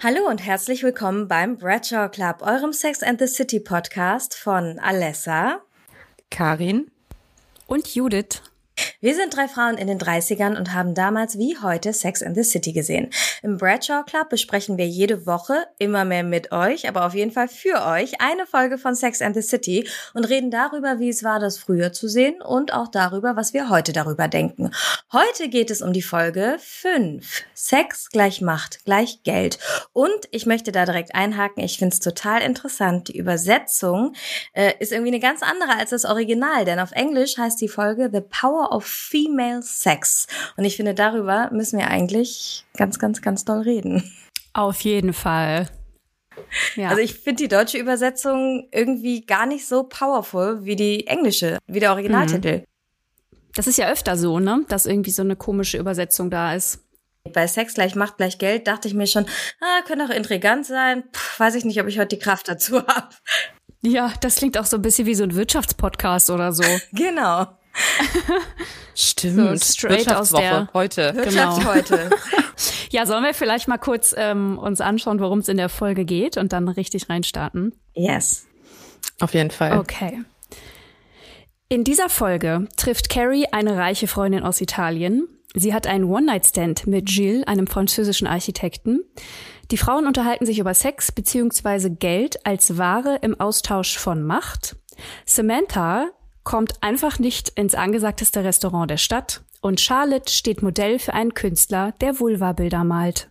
Hallo und herzlich willkommen beim Bradshaw Club, eurem Sex and the City Podcast von Alessa, Karin und Judith. Wir sind 3 Frauen in den 30ern und haben damals wie heute Sex and the City gesehen. Im Bradshaw Club besprechen wir jede Woche, immer mehr mit euch, aber auf jeden Fall für euch, eine Folge von Sex and the City und reden darüber, wie es war, das früher zu sehen und auch darüber, was wir heute darüber denken. Heute geht es um die Folge 5. Sex gleich Macht gleich Geld. Und ich möchte da direkt einhaken, ich finde es total interessant. Die Übersetzung ist irgendwie eine ganz andere als das Original, denn auf Englisch heißt die Folge The Power of Female Sex. Und ich finde, darüber müssen wir eigentlich ganz, ganz, ganz doll reden. Auf jeden Fall. Ja. Also ich finde die deutsche Übersetzung irgendwie gar nicht so powerful wie die englische, wie der Originaltitel. Das ist ja öfter so, ne? Dass irgendwie so eine komische Übersetzung da ist. Bei Sex gleich Macht gleich Geld dachte ich mir schon, könnte auch intrigant sein. Weiß ich nicht, ob ich heute die Kraft dazu habe. Ja, das klingt auch so ein bisschen wie so ein Wirtschaftspodcast oder so. Genau. Stimmt, so straight aus der heute. Wirtschaft heute. Ja, sollen wir vielleicht mal kurz uns anschauen, worum es in der Folge geht und dann richtig reinstarten? Yes. Auf jeden Fall. Okay. In dieser Folge trifft Carrie eine reiche Freundin aus Italien. Sie hat einen One-Night-Stand mit Gilles, einem französischen Architekten. Die Frauen unterhalten sich über Sex bzw. Geld als Ware im Austausch von Macht. Samantha kommt einfach nicht ins angesagteste Restaurant der Stadt und Charlotte steht Modell für einen Künstler, der Vulva-Bilder malt.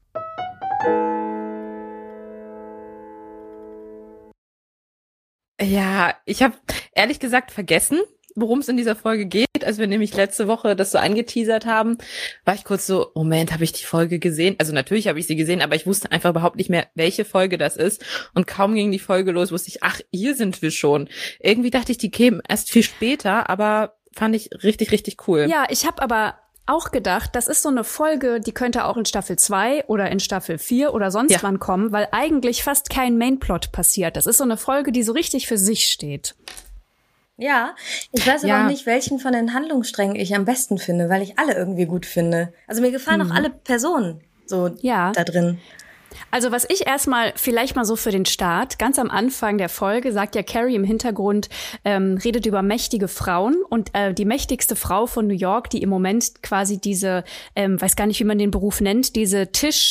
Ja, ich habe ehrlich gesagt vergessen, worum es in dieser Folge geht. Als wir nämlich letzte Woche das so angeteasert haben, war ich kurz so, Moment, habe ich die Folge gesehen? Also natürlich habe ich sie gesehen, aber ich wusste einfach überhaupt nicht mehr, welche Folge das ist. Und kaum ging die Folge los, wusste ich, ach, hier sind wir schon. Irgendwie dachte ich, die kämen erst viel später, aber fand ich richtig, richtig cool. Ja, ich habe aber auch gedacht, das ist so eine Folge, die könnte auch in Staffel 2 oder in Staffel 4 oder sonst wann kommen, weil eigentlich fast kein Mainplot passiert. Das ist so eine Folge, die so richtig für sich steht. Ja, ich weiß aber auch nicht, welchen von den Handlungssträngen ich am besten finde, weil ich alle irgendwie gut finde. Also mir gefallen auch alle Personen so da drin. Also was ich erstmal vielleicht mal so für den Start, ganz am Anfang der Folge sagt ja Carrie im Hintergrund, redet über mächtige Frauen und die mächtigste Frau von New York, die im Moment quasi diese, weiß gar nicht, wie man den Beruf nennt, diese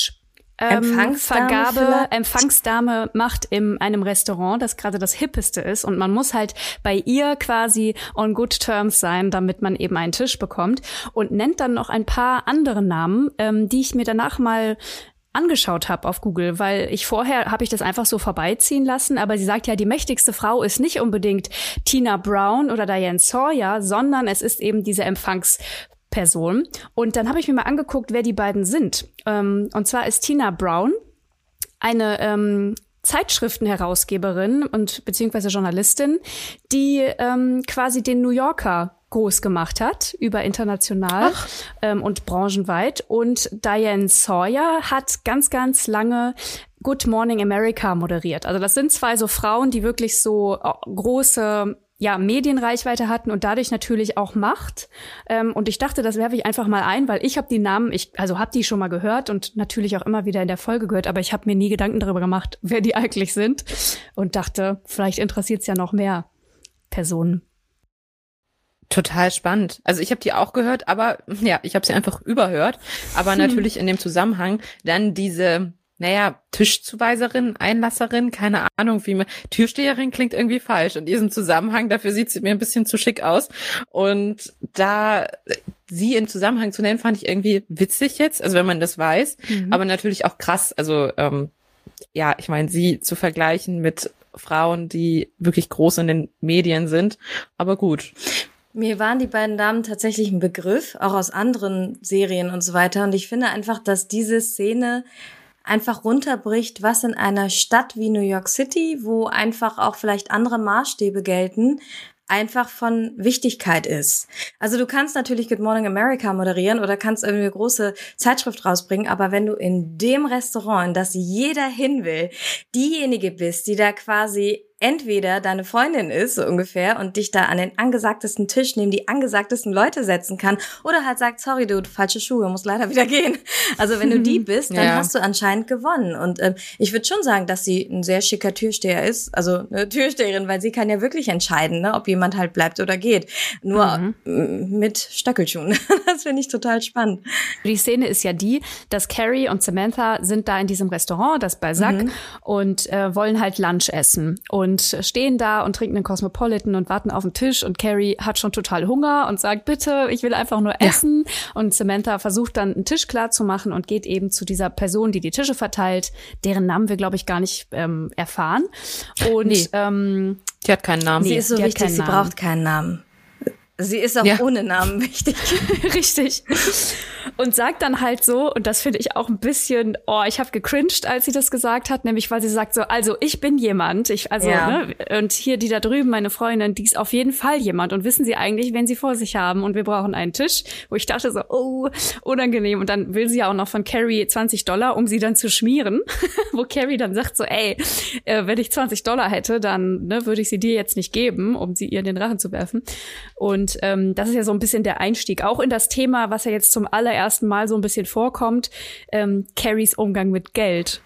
Empfangsdame macht in einem Restaurant, das gerade das Hippeste ist und man muss halt bei ihr quasi on good terms sein, damit man eben einen Tisch bekommt und nennt dann noch ein paar andere Namen, die ich mir danach mal angeschaut habe auf Google, weil vorher habe ich das einfach so vorbeiziehen lassen, aber sie sagt ja, die mächtigste Frau ist nicht unbedingt Tina Brown oder Diane Sawyer, sondern es ist eben diese Empfangsperson. Und dann habe ich mir mal angeguckt, wer die beiden sind. Und zwar ist Tina Brown eine Zeitschriftenherausgeberin und beziehungsweise Journalistin, die quasi den New Yorker groß gemacht hat, über international und branchenweit. Und Diane Sawyer hat ganz, ganz lange Good Morning America moderiert. Also das sind 2 so Frauen, die wirklich so große Medienreichweite hatten und dadurch natürlich auch Macht. Und ich dachte, das werfe ich einfach mal ein, weil ich habe die Namen, habe die schon mal gehört und natürlich auch immer wieder in der Folge gehört, aber ich habe mir nie Gedanken darüber gemacht, wer die eigentlich sind und dachte, vielleicht interessiert es ja noch mehr Personen. Total spannend. Also ich habe die auch gehört, aber ich habe sie einfach überhört. Aber natürlich in dem Zusammenhang dann diese, Tischzuweiserin, Einlasserin, keine Ahnung, Türsteherin klingt irgendwie falsch. In diesem Zusammenhang, dafür sieht sie mir ein bisschen zu schick aus. Und da sie in Zusammenhang zu nennen, fand ich irgendwie witzig jetzt, also wenn man das weiß, aber natürlich auch krass. Also ich meine, sie zu vergleichen mit Frauen, die wirklich groß in den Medien sind, aber gut. Mir waren die beiden Damen tatsächlich ein Begriff, auch aus anderen Serien und so weiter. Und ich finde einfach, dass diese Szene einfach runterbricht, was in einer Stadt wie New York City, wo einfach auch vielleicht andere Maßstäbe gelten, einfach von Wichtigkeit ist. Also du kannst natürlich Good Morning America moderieren oder kannst irgendwie eine große Zeitschrift rausbringen, aber wenn du in dem Restaurant, in das jeder hin will, diejenige bist, die da quasi entweder deine Freundin ist, so ungefähr, und dich da an den angesagtesten Tisch neben die angesagtesten Leute setzen kann, oder halt sagt, sorry, du, falsche Schuhe, musst leider wieder gehen. Also wenn du die bist, dann hast du anscheinend gewonnen. Und ich würde schon sagen, dass sie ein sehr schicker Türsteher ist, also eine Türsteherin, weil sie kann ja wirklich entscheiden, ne, ob jemand halt bleibt oder geht. Nur mit Stöckelschuhen. Das finde ich total spannend. Die Szene ist ja die, dass Carrie und Samantha sind da in diesem Restaurant, das Balzac, und wollen halt Lunch essen und stehen da und trinken einen Cosmopolitan und warten auf den Tisch, und Carrie hat schon total Hunger und sagt, bitte, ich will einfach nur essen. Und Samantha versucht dann einen Tisch klar zu machen und geht eben zu dieser Person, die die Tische verteilt, deren Namen wir, glaube ich, gar nicht erfahren. Und die hat keinen Namen. Sie ist so wichtig, sie braucht keinen Namen. Sie ist auch ohne Namen wichtig. Richtig. Und sagt dann halt so, und das finde ich auch ein bisschen, ich habe gecringed, als sie das gesagt hat, nämlich weil sie sagt so, also ich bin jemand, ne, und hier die da drüben, meine Freundin, die ist auf jeden Fall jemand, und wissen sie eigentlich, wen sie vor sich haben, und wir brauchen einen Tisch, wo ich dachte so, unangenehm, und dann will sie ja auch noch von Carrie $20, um sie dann zu schmieren, wo Carrie dann sagt so, wenn ich $20 hätte, dann würde ich sie dir jetzt nicht geben, um sie ihr in den Rachen zu werfen. Und das ist ja so ein bisschen der Einstieg, auch in das Thema, was ja jetzt zum allerersten Mal so ein bisschen vorkommt, Carries Umgang mit Geld.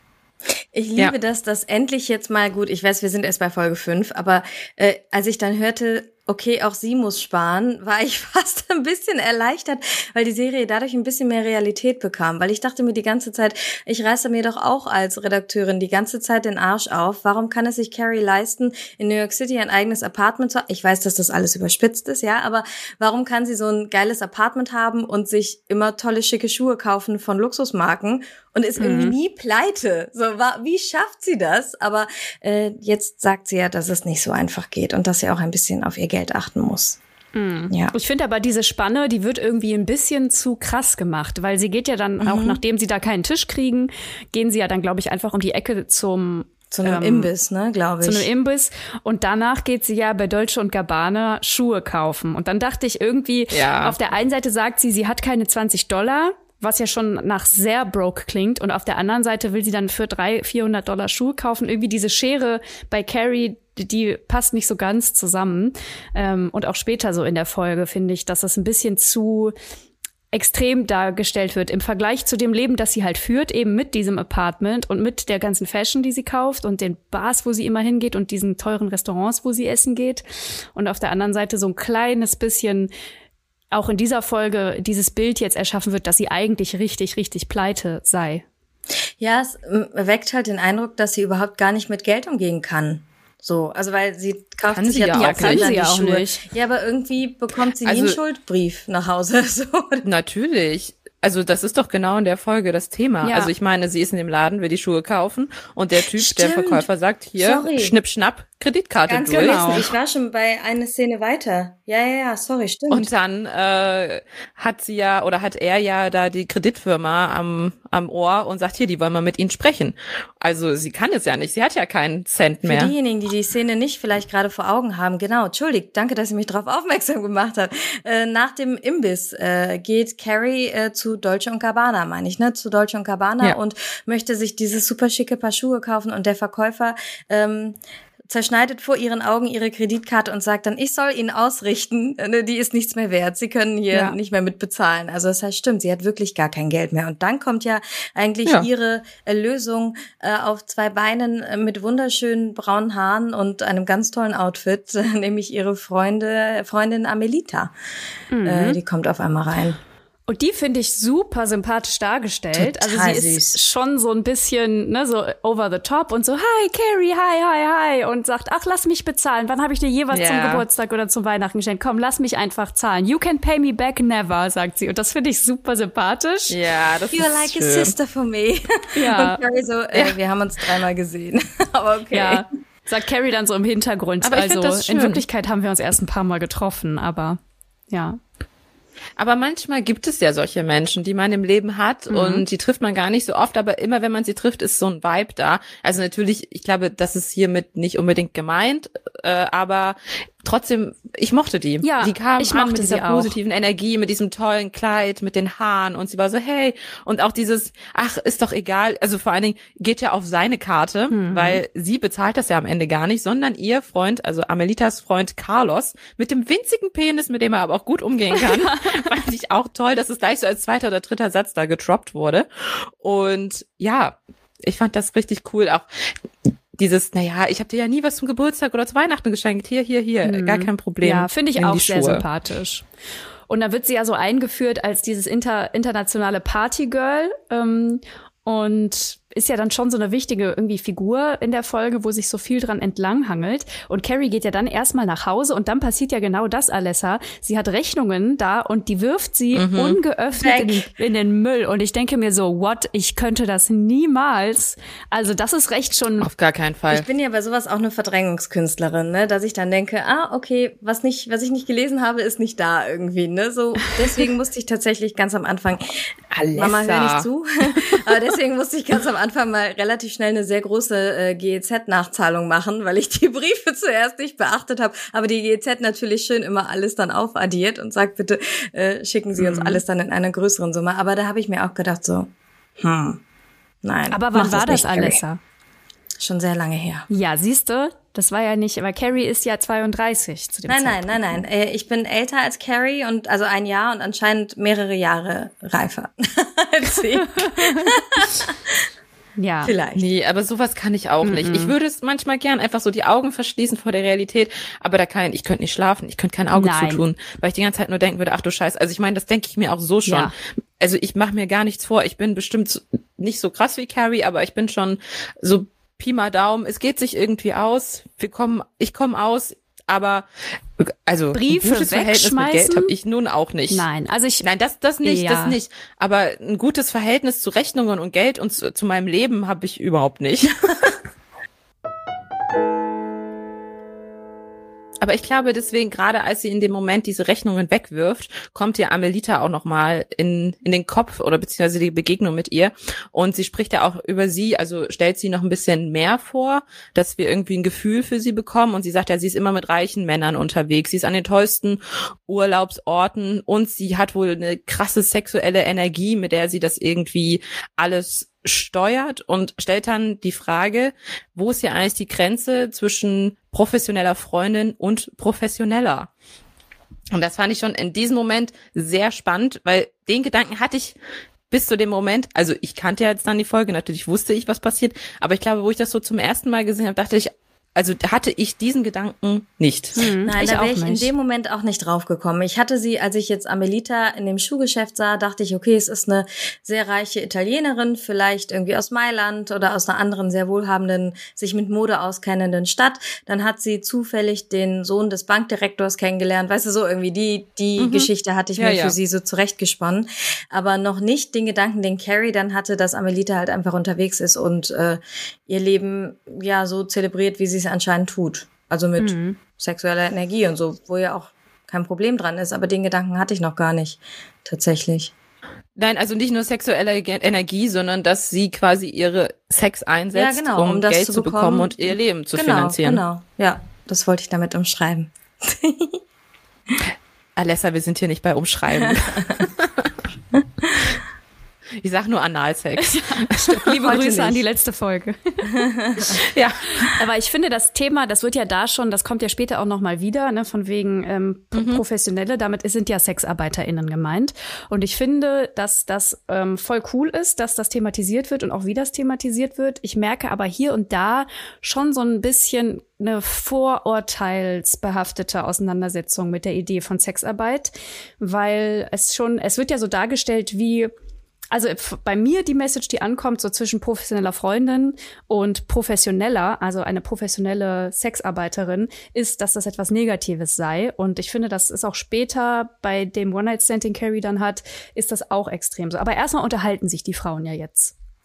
Ich liebe das endlich jetzt mal, gut, ich weiß, wir sind erst bei Folge 5, aber als ich dann hörte, okay, auch sie muss sparen, war ich fast ein bisschen erleichtert, weil die Serie dadurch ein bisschen mehr Realität bekam. Weil ich dachte mir die ganze Zeit, ich reiße mir doch auch als Redakteurin die ganze Zeit den Arsch auf. Warum kann es sich Carrie leisten, in New York City ein eigenes Apartment zu haben? Ich weiß, dass das alles überspitzt ist, ja, aber warum kann sie so ein geiles Apartment haben und sich immer tolle, schicke Schuhe kaufen von Luxusmarken und ist irgendwie nie pleite? So, wie schafft sie das? Aber jetzt sagt sie ja, dass es nicht so einfach geht und dass sie auch ein bisschen auf ihr Geld achten muss. Ja. Ich finde aber diese Spanne, die wird irgendwie ein bisschen zu krass gemacht, weil sie geht ja dann auch, nachdem sie da keinen Tisch kriegen, gehen sie ja dann, glaube ich, einfach um die Ecke zu einem Imbiss, ne, glaube ich. Zu einem Imbiss. Und danach geht sie ja bei Dolce & Gabbana Schuhe kaufen. Und dann dachte ich irgendwie, auf der einen Seite sagt sie hat keine $20, was ja schon nach sehr broke klingt. Und auf der anderen Seite will sie dann für $300-400 Schuhe kaufen. Irgendwie diese Schere bei Carrie, die passt nicht so ganz zusammen. Und auch später so in der Folge finde ich, dass das ein bisschen zu extrem dargestellt wird im Vergleich zu dem Leben, das sie halt führt, eben mit diesem Apartment und mit der ganzen Fashion, die sie kauft, und den Bars, wo sie immer hingeht, und diesen teuren Restaurants, wo sie essen geht. Und auf der anderen Seite so ein kleines bisschen auch in dieser Folge dieses Bild jetzt erschaffen wird, dass sie eigentlich richtig, richtig pleite sei. Ja, es weckt halt den Eindruck, dass sie überhaupt gar nicht mit Geld umgehen kann. So, also weil sie kauft sich ja trotzdem dann die Schuhe. Nicht. Ja, aber irgendwie bekommt sie nie einen Schuldbrief nach Hause. So. Natürlich. Also das ist doch genau in der Folge das Thema. Ja. Also ich meine, sie ist in dem Laden, will die Schuhe kaufen, und der Typ, der Verkäufer, sagt hier, Schnipp, schnapp, Kreditkarte ganz durch. Genau. Ich war schon bei einer Szene weiter. Ja, sorry, stimmt. Und dann hat er ja da die Kreditfirma am Ohr und sagt, hier, die wollen mal mit Ihnen sprechen. Also sie kann es ja nicht, sie hat ja keinen Cent mehr. Für diejenigen, die Szene nicht vielleicht gerade vor Augen haben, genau, entschuldigt, danke, dass ihr mich darauf aufmerksam gemacht habt. Nach dem Imbiss geht Carrie zu Dolce & Gabbana, meine ich, ne, zu Dolce & Gabbana, und möchte sich dieses super schicke Paar Schuhe kaufen, und der Verkäufer zerschneidet vor ihren Augen ihre Kreditkarte und sagt dann, ich soll Ihnen ausrichten, die ist nichts mehr wert, Sie können hier nicht mehr mit bezahlen. Also das heißt, stimmt, sie hat wirklich gar kein Geld mehr. Und dann kommt ja eigentlich ihre Erlösung auf 2 Beinen mit wunderschönen braunen Haaren und einem ganz tollen Outfit, nämlich ihre Freundin Amelita. Die kommt auf einmal rein. Und die finde ich super sympathisch dargestellt. Total also sie ist schon so ein bisschen, ne, so over the top und so, hi Carrie, hi, und sagt, ach, lass mich bezahlen. Wann habe ich dir je was zum Geburtstag oder zum Weihnachten geschenkt? Komm, lass mich einfach zahlen. You can pay me back never, sagt sie. Und das finde ich super sympathisch. Ja, das You're ist like schön. A sister for me. Ja. Und Carrie so, wir haben uns 3-mal gesehen. Aber okay. Ja, sagt Carrie dann so im Hintergrund. Aber ich also das schön. In Wirklichkeit haben wir uns erst ein paar Mal getroffen, aber ja. Aber manchmal gibt es ja solche Menschen, die man im Leben hat, und die trifft man gar nicht so oft, aber immer wenn man sie trifft, ist so ein Vibe da. Also natürlich, ich glaube, das ist hiermit nicht unbedingt gemeint, aber trotzdem, ich mochte die. Ja, die kam ich an mochte mit dieser sie auch. positiven Energie, mit diesem tollen Kleid, mit den Haaren und sie war so, hey, und auch dieses, ach, ist doch egal, also vor allen Dingen geht ja auf seine Karte, weil sie bezahlt das ja am Ende gar nicht, sondern ihr Freund, also Amelitas Freund Carlos, mit dem winzigen Penis, mit dem er aber auch gut umgehen kann, fand ich auch toll, dass es gleich so als zweiter oder dritter Satz da getroppt wurde. Und ja, ich fand das richtig cool, auch dieses, naja, ich habe dir ja nie was zum Geburtstag oder zu Weihnachten geschenkt. Hier, gar kein Problem. Ja, finde ich in auch die sehr Schuhe. sympathisch. Und da wird sie ja so eingeführt als dieses internationale Partygirl und ist ja dann schon so eine wichtige irgendwie Figur in der Folge, wo sich so viel dran entlanghangelt. Und Carrie geht ja dann erstmal nach Hause und dann passiert ja genau das, Alessa. Sie hat Rechnungen da und die wirft sie ungeöffnet in den Müll. Und ich denke mir so, what? Ich könnte das niemals. Also das ist recht schon. Auf gar keinen Fall. Ich bin ja bei sowas auch eine Verdrängungskünstlerin, ne, dass ich dann denke, okay, was ich nicht gelesen habe, ist nicht da irgendwie, ne, so. Deswegen musste ich tatsächlich ganz am Anfang, Alessa. Mama, hör nicht zu, aber deswegen musste ich ganz am Anfang mal relativ schnell eine sehr große GEZ-Nachzahlung machen, weil ich die Briefe zuerst nicht beachtet habe, aber die GEZ natürlich schön immer alles dann aufaddiert und sagt, bitte schicken Sie uns alles dann in einer größeren Summe. Aber da habe ich mir auch gedacht so, nein. Aber wann war das, nicht, Alessa? Schon sehr lange her. Ja, siehste, das war ja nicht, aber Carrie ist ja 32 zu dem Zeitpunkt. Nein. Ich bin älter als Carrie und also ein Jahr und anscheinend mehrere Jahre reifer als sie. Ja. Vielleicht. Nee, aber sowas kann ich auch nicht. Ich würde es manchmal gern einfach so die Augen verschließen vor der Realität, aber ich könnte nicht schlafen, ich könnte kein Auge zutun, weil ich die ganze Zeit nur denken würde, ach du Scheiße. Also ich meine, das denke ich mir auch so schon. Ja. Also ich mache mir gar nichts vor. Ich bin bestimmt nicht so krass wie Carrie, aber ich bin schon so Pi mal Daumen. Es geht sich irgendwie aus. Ich komme aus, aber also Briefe ein gutes Verhältnis mit Geld wegschmeißen? habe ich nun auch nicht. Nein, also das nicht, Ja. das nicht. Aber ein gutes Verhältnis zu Rechnungen und Geld und zu meinem Leben habe ich überhaupt nicht. Aber ich glaube deswegen, gerade als sie in dem Moment diese Rechnungen wegwirft, kommt ihr Amelita auch nochmal in den Kopf oder beziehungsweise die Begegnung mit ihr. Und sie spricht ja auch über sie, also stellt sie noch ein bisschen mehr vor, dass wir irgendwie ein Gefühl für sie bekommen. Und sie sagt ja, sie ist immer mit reichen Männern unterwegs. Sie ist an den tollsten Urlaubsorten und sie hat wohl eine krasse sexuelle Energie, mit der sie das irgendwie alles steuert und stellt dann die Frage, wo ist ja eigentlich die Grenze zwischen professioneller Freundin und professioneller? Und das fand ich schon in diesem Moment sehr spannend, weil den Gedanken hatte ich bis zu dem Moment, also ich kannte ja jetzt dann die Folge, natürlich wusste ich, was passiert, aber ich glaube, wo ich das so zum ersten Mal gesehen habe, dachte ich, also hatte ich diesen Gedanken nicht. Nein, ich da auch wäre ich in nicht. dem Moment auch nicht drauf gekommen. Ich hatte sie, als ich jetzt Amelita in dem Schuhgeschäft sah, dachte ich, okay, es ist eine sehr reiche Italienerin, vielleicht irgendwie aus Mailand oder aus einer anderen sehr wohlhabenden, sich mit Mode auskennenden Stadt. Dann hat sie zufällig den Sohn des Bankdirektors kennengelernt. Weißt du, so irgendwie die Geschichte hatte ich mir für sie so zurechtgesponnen. Aber noch nicht den Gedanken, den Carrie dann hatte, dass Amelita halt einfach unterwegs ist und ihr Leben ja so zelebriert, wie sie es anscheinend tut. Also mit sexueller Energie und so, wo ja auch kein Problem dran ist. Aber den Gedanken hatte ich noch gar nicht, tatsächlich. Nein, also nicht nur sexuelle Energie, sondern dass sie quasi ihre Sex einsetzt, um das Geld zu bekommen und ihr Leben zu finanzieren. Genau, ja, das wollte ich damit umschreiben. Alessa, wir sind hier nicht bei Umschreiben. Ich sag nur Analsex. Liebe Heute Grüße an nicht. die letzte Folge. Ja. Aber ich finde, das Thema, das wird ja da schon, das kommt ja später auch noch mal wieder, ne, von wegen Professionelle, damit sind ja SexarbeiterInnen gemeint. Und ich finde, dass das voll cool ist, dass das thematisiert wird und auch wie das thematisiert wird. Ich merke aber hier und da schon so ein bisschen eine vorurteilsbehaftete Auseinandersetzung mit der Idee von Sexarbeit, weil es wird ja so dargestellt wie, also bei mir die Message, die ankommt, so zwischen professioneller Freundin und professioneller, also eine professionelle Sexarbeiterin, ist, dass das etwas Negatives sei. Und ich finde, das ist auch später bei dem One-Night-Stand, den Carrie dann hat, ist das auch extrem so. Aber erstmal unterhalten sich die Frauen ja jetzt.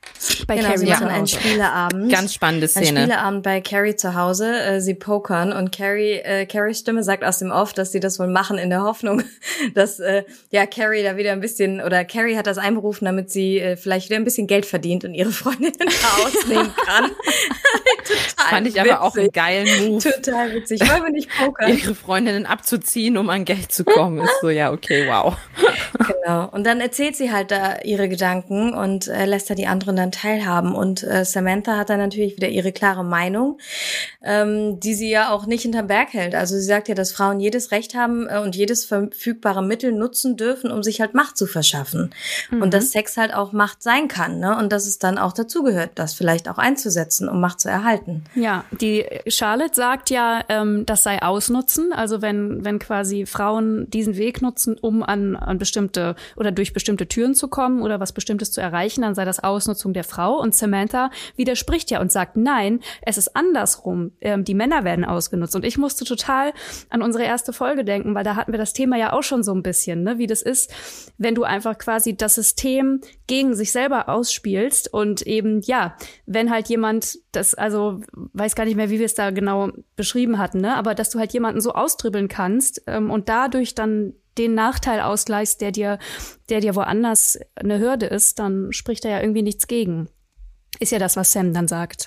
Bei Genau, Carrie sie zu machen einen Hause. Spieleabend. Ganz spannende Ein Szene. Spieleabend bei Carrie zu Hause. Sie pokern und Carries Stimme sagt aus dem Off, dass sie das wohl machen in der Hoffnung, dass Carrie da wieder ein bisschen, oder Carrie hat das einberufen, damit sie vielleicht wieder ein bisschen Geld verdient und ihre Freundinnen ausnehmen kann. Total Fand ich witzig. aber auch einen geilen Move. Total witzig. Wollen wir nicht pokern? Ihre Freundinnen abzuziehen, um an Geld zu kommen, ist so, ja, okay, wow. Genau. Und dann erzählt sie halt da ihre Gedanken und lässt da die anderen dann teilhaben. Und Samantha hat dann natürlich wieder ihre klare Meinung, die sie ja auch nicht hinterm Berg hält. Also sie sagt ja, dass Frauen jedes Recht haben und jedes verfügbare Mittel nutzen dürfen, um sich halt Macht zu verschaffen. Und dass Sex halt auch Macht sein kann, ne? Und dass es dann auch dazugehört, das vielleicht auch einzusetzen, um Macht zu erhalten. Ja, die Charlotte sagt ja, das sei Ausnutzen. Also wenn quasi Frauen diesen Weg nutzen, um an bestimmte oder durch bestimmte Türen zu kommen oder was Bestimmtes zu erreichen, dann sei das Ausnutzung der Frau. Und Samantha widerspricht ja und sagt, nein, es ist andersrum. Die Männer werden ausgenutzt. Und ich musste total an unsere erste Folge denken, weil da hatten wir das Thema ja auch schon so ein bisschen, ne, wie das ist, wenn du einfach quasi das System gegen sich selber ausspielst und eben, ja, wenn halt jemand das, also weiß gar nicht mehr, wie wir es da genau beschrieben hatten, ne, aber dass du halt jemanden so austribbeln kannst und dadurch dann den Nachteil ausgleichst, der dir woanders eine Hürde ist, dann spricht da ja irgendwie nichts gegen. Ist ja das, was Sam dann sagt.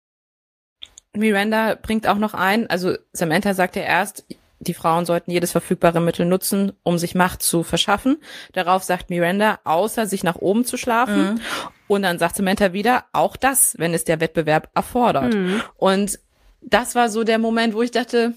Miranda bringt auch noch ein, also Samantha sagt ja erst, die Frauen sollten jedes verfügbare Mittel nutzen, um sich Macht zu verschaffen. Darauf sagt Miranda, außer sich nach oben zu schlafen. Und dann sagt Samantha wieder, auch das, wenn es der Wettbewerb erfordert. Und das war so der Moment, wo ich dachte,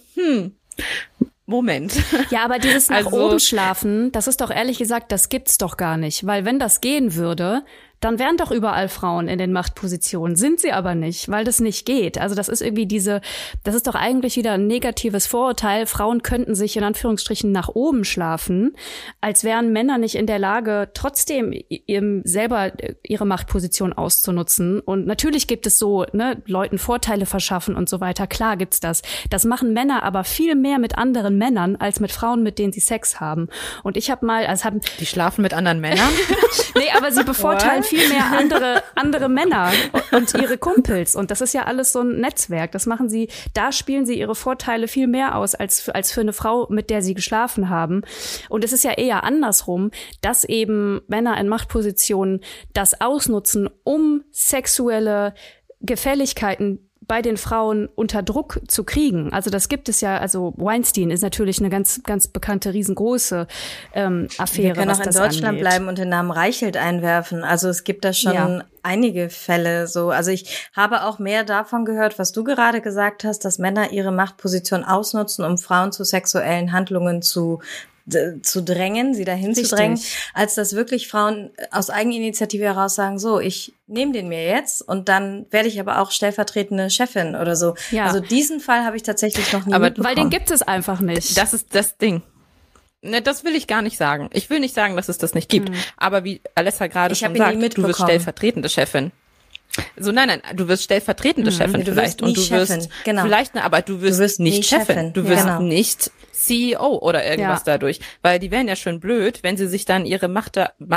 Moment. Ja, aber dieses nach Also- oben schlafen, das ist doch ehrlich gesagt, das gibt's doch gar nicht. Weil wenn das gehen würde, dann wären doch überall Frauen in den Machtpositionen. Sind sie aber nicht, weil das nicht geht. Also das ist irgendwie das ist doch eigentlich wieder ein negatives Vorurteil. Frauen könnten sich in Anführungsstrichen nach oben schlafen, als wären Männer nicht in der Lage, trotzdem selber ihre Machtposition auszunutzen. Und natürlich gibt es so, ne, Leuten Vorteile verschaffen und so weiter. Klar gibt's das. Das machen Männer aber viel mehr mit anderen Männern, als mit Frauen, mit denen sie Sex haben. Und ich habe mal, Die schlafen mit anderen Männern? nee, aber sie bevorteilen viel mehr andere Männer und ihre Kumpels. Und das ist ja alles so ein Netzwerk. Das machen sie, da spielen sie ihre Vorteile viel mehr aus, als für eine Frau, mit der sie geschlafen haben. Und es ist ja eher andersrum, dass eben Männer in Machtpositionen das ausnutzen, um sexuelle Gefälligkeiten bei den Frauen unter Druck zu kriegen. Also das gibt es ja, also Weinstein ist natürlich eine ganz, ganz bekannte, riesengroße Affäre, Wir können was auch in das Deutschland angeht. bleiben und den Namen Reichelt einwerfen. Also es gibt da schon einige Fälle so. Also ich habe auch mehr davon gehört, was du gerade gesagt hast, dass Männer ihre Machtposition ausnutzen, um Frauen zu sexuellen Handlungen zu drängen, sie dahin zu drängen, als dass wirklich Frauen aus Eigeninitiative heraus sagen, so, ich nehme den mir jetzt und dann werde ich aber auch stellvertretende Chefin oder so. Ja. Also diesen Fall habe ich tatsächlich noch nie Aber mitbekommen. Weil den gibt es einfach nicht. Das ist das Ding. Ne, das will ich gar nicht sagen. Ich will nicht sagen, dass es das nicht gibt. Aber wie Alessa gerade Ich schon hab ihn nie sagt, du wirst mitbekommen. stellvertretende Chefin. So, nein, du wirst stellvertretende Chefin Du wirst vielleicht. nie Und du wirst Chefin, genau. vielleicht, aber du wirst nie nicht Chefin. Chefin, Du wirst genau. nicht CEO oder irgendwas Ja. dadurch. Weil die wären ja schön blöd, wenn sie sich dann ihre Macht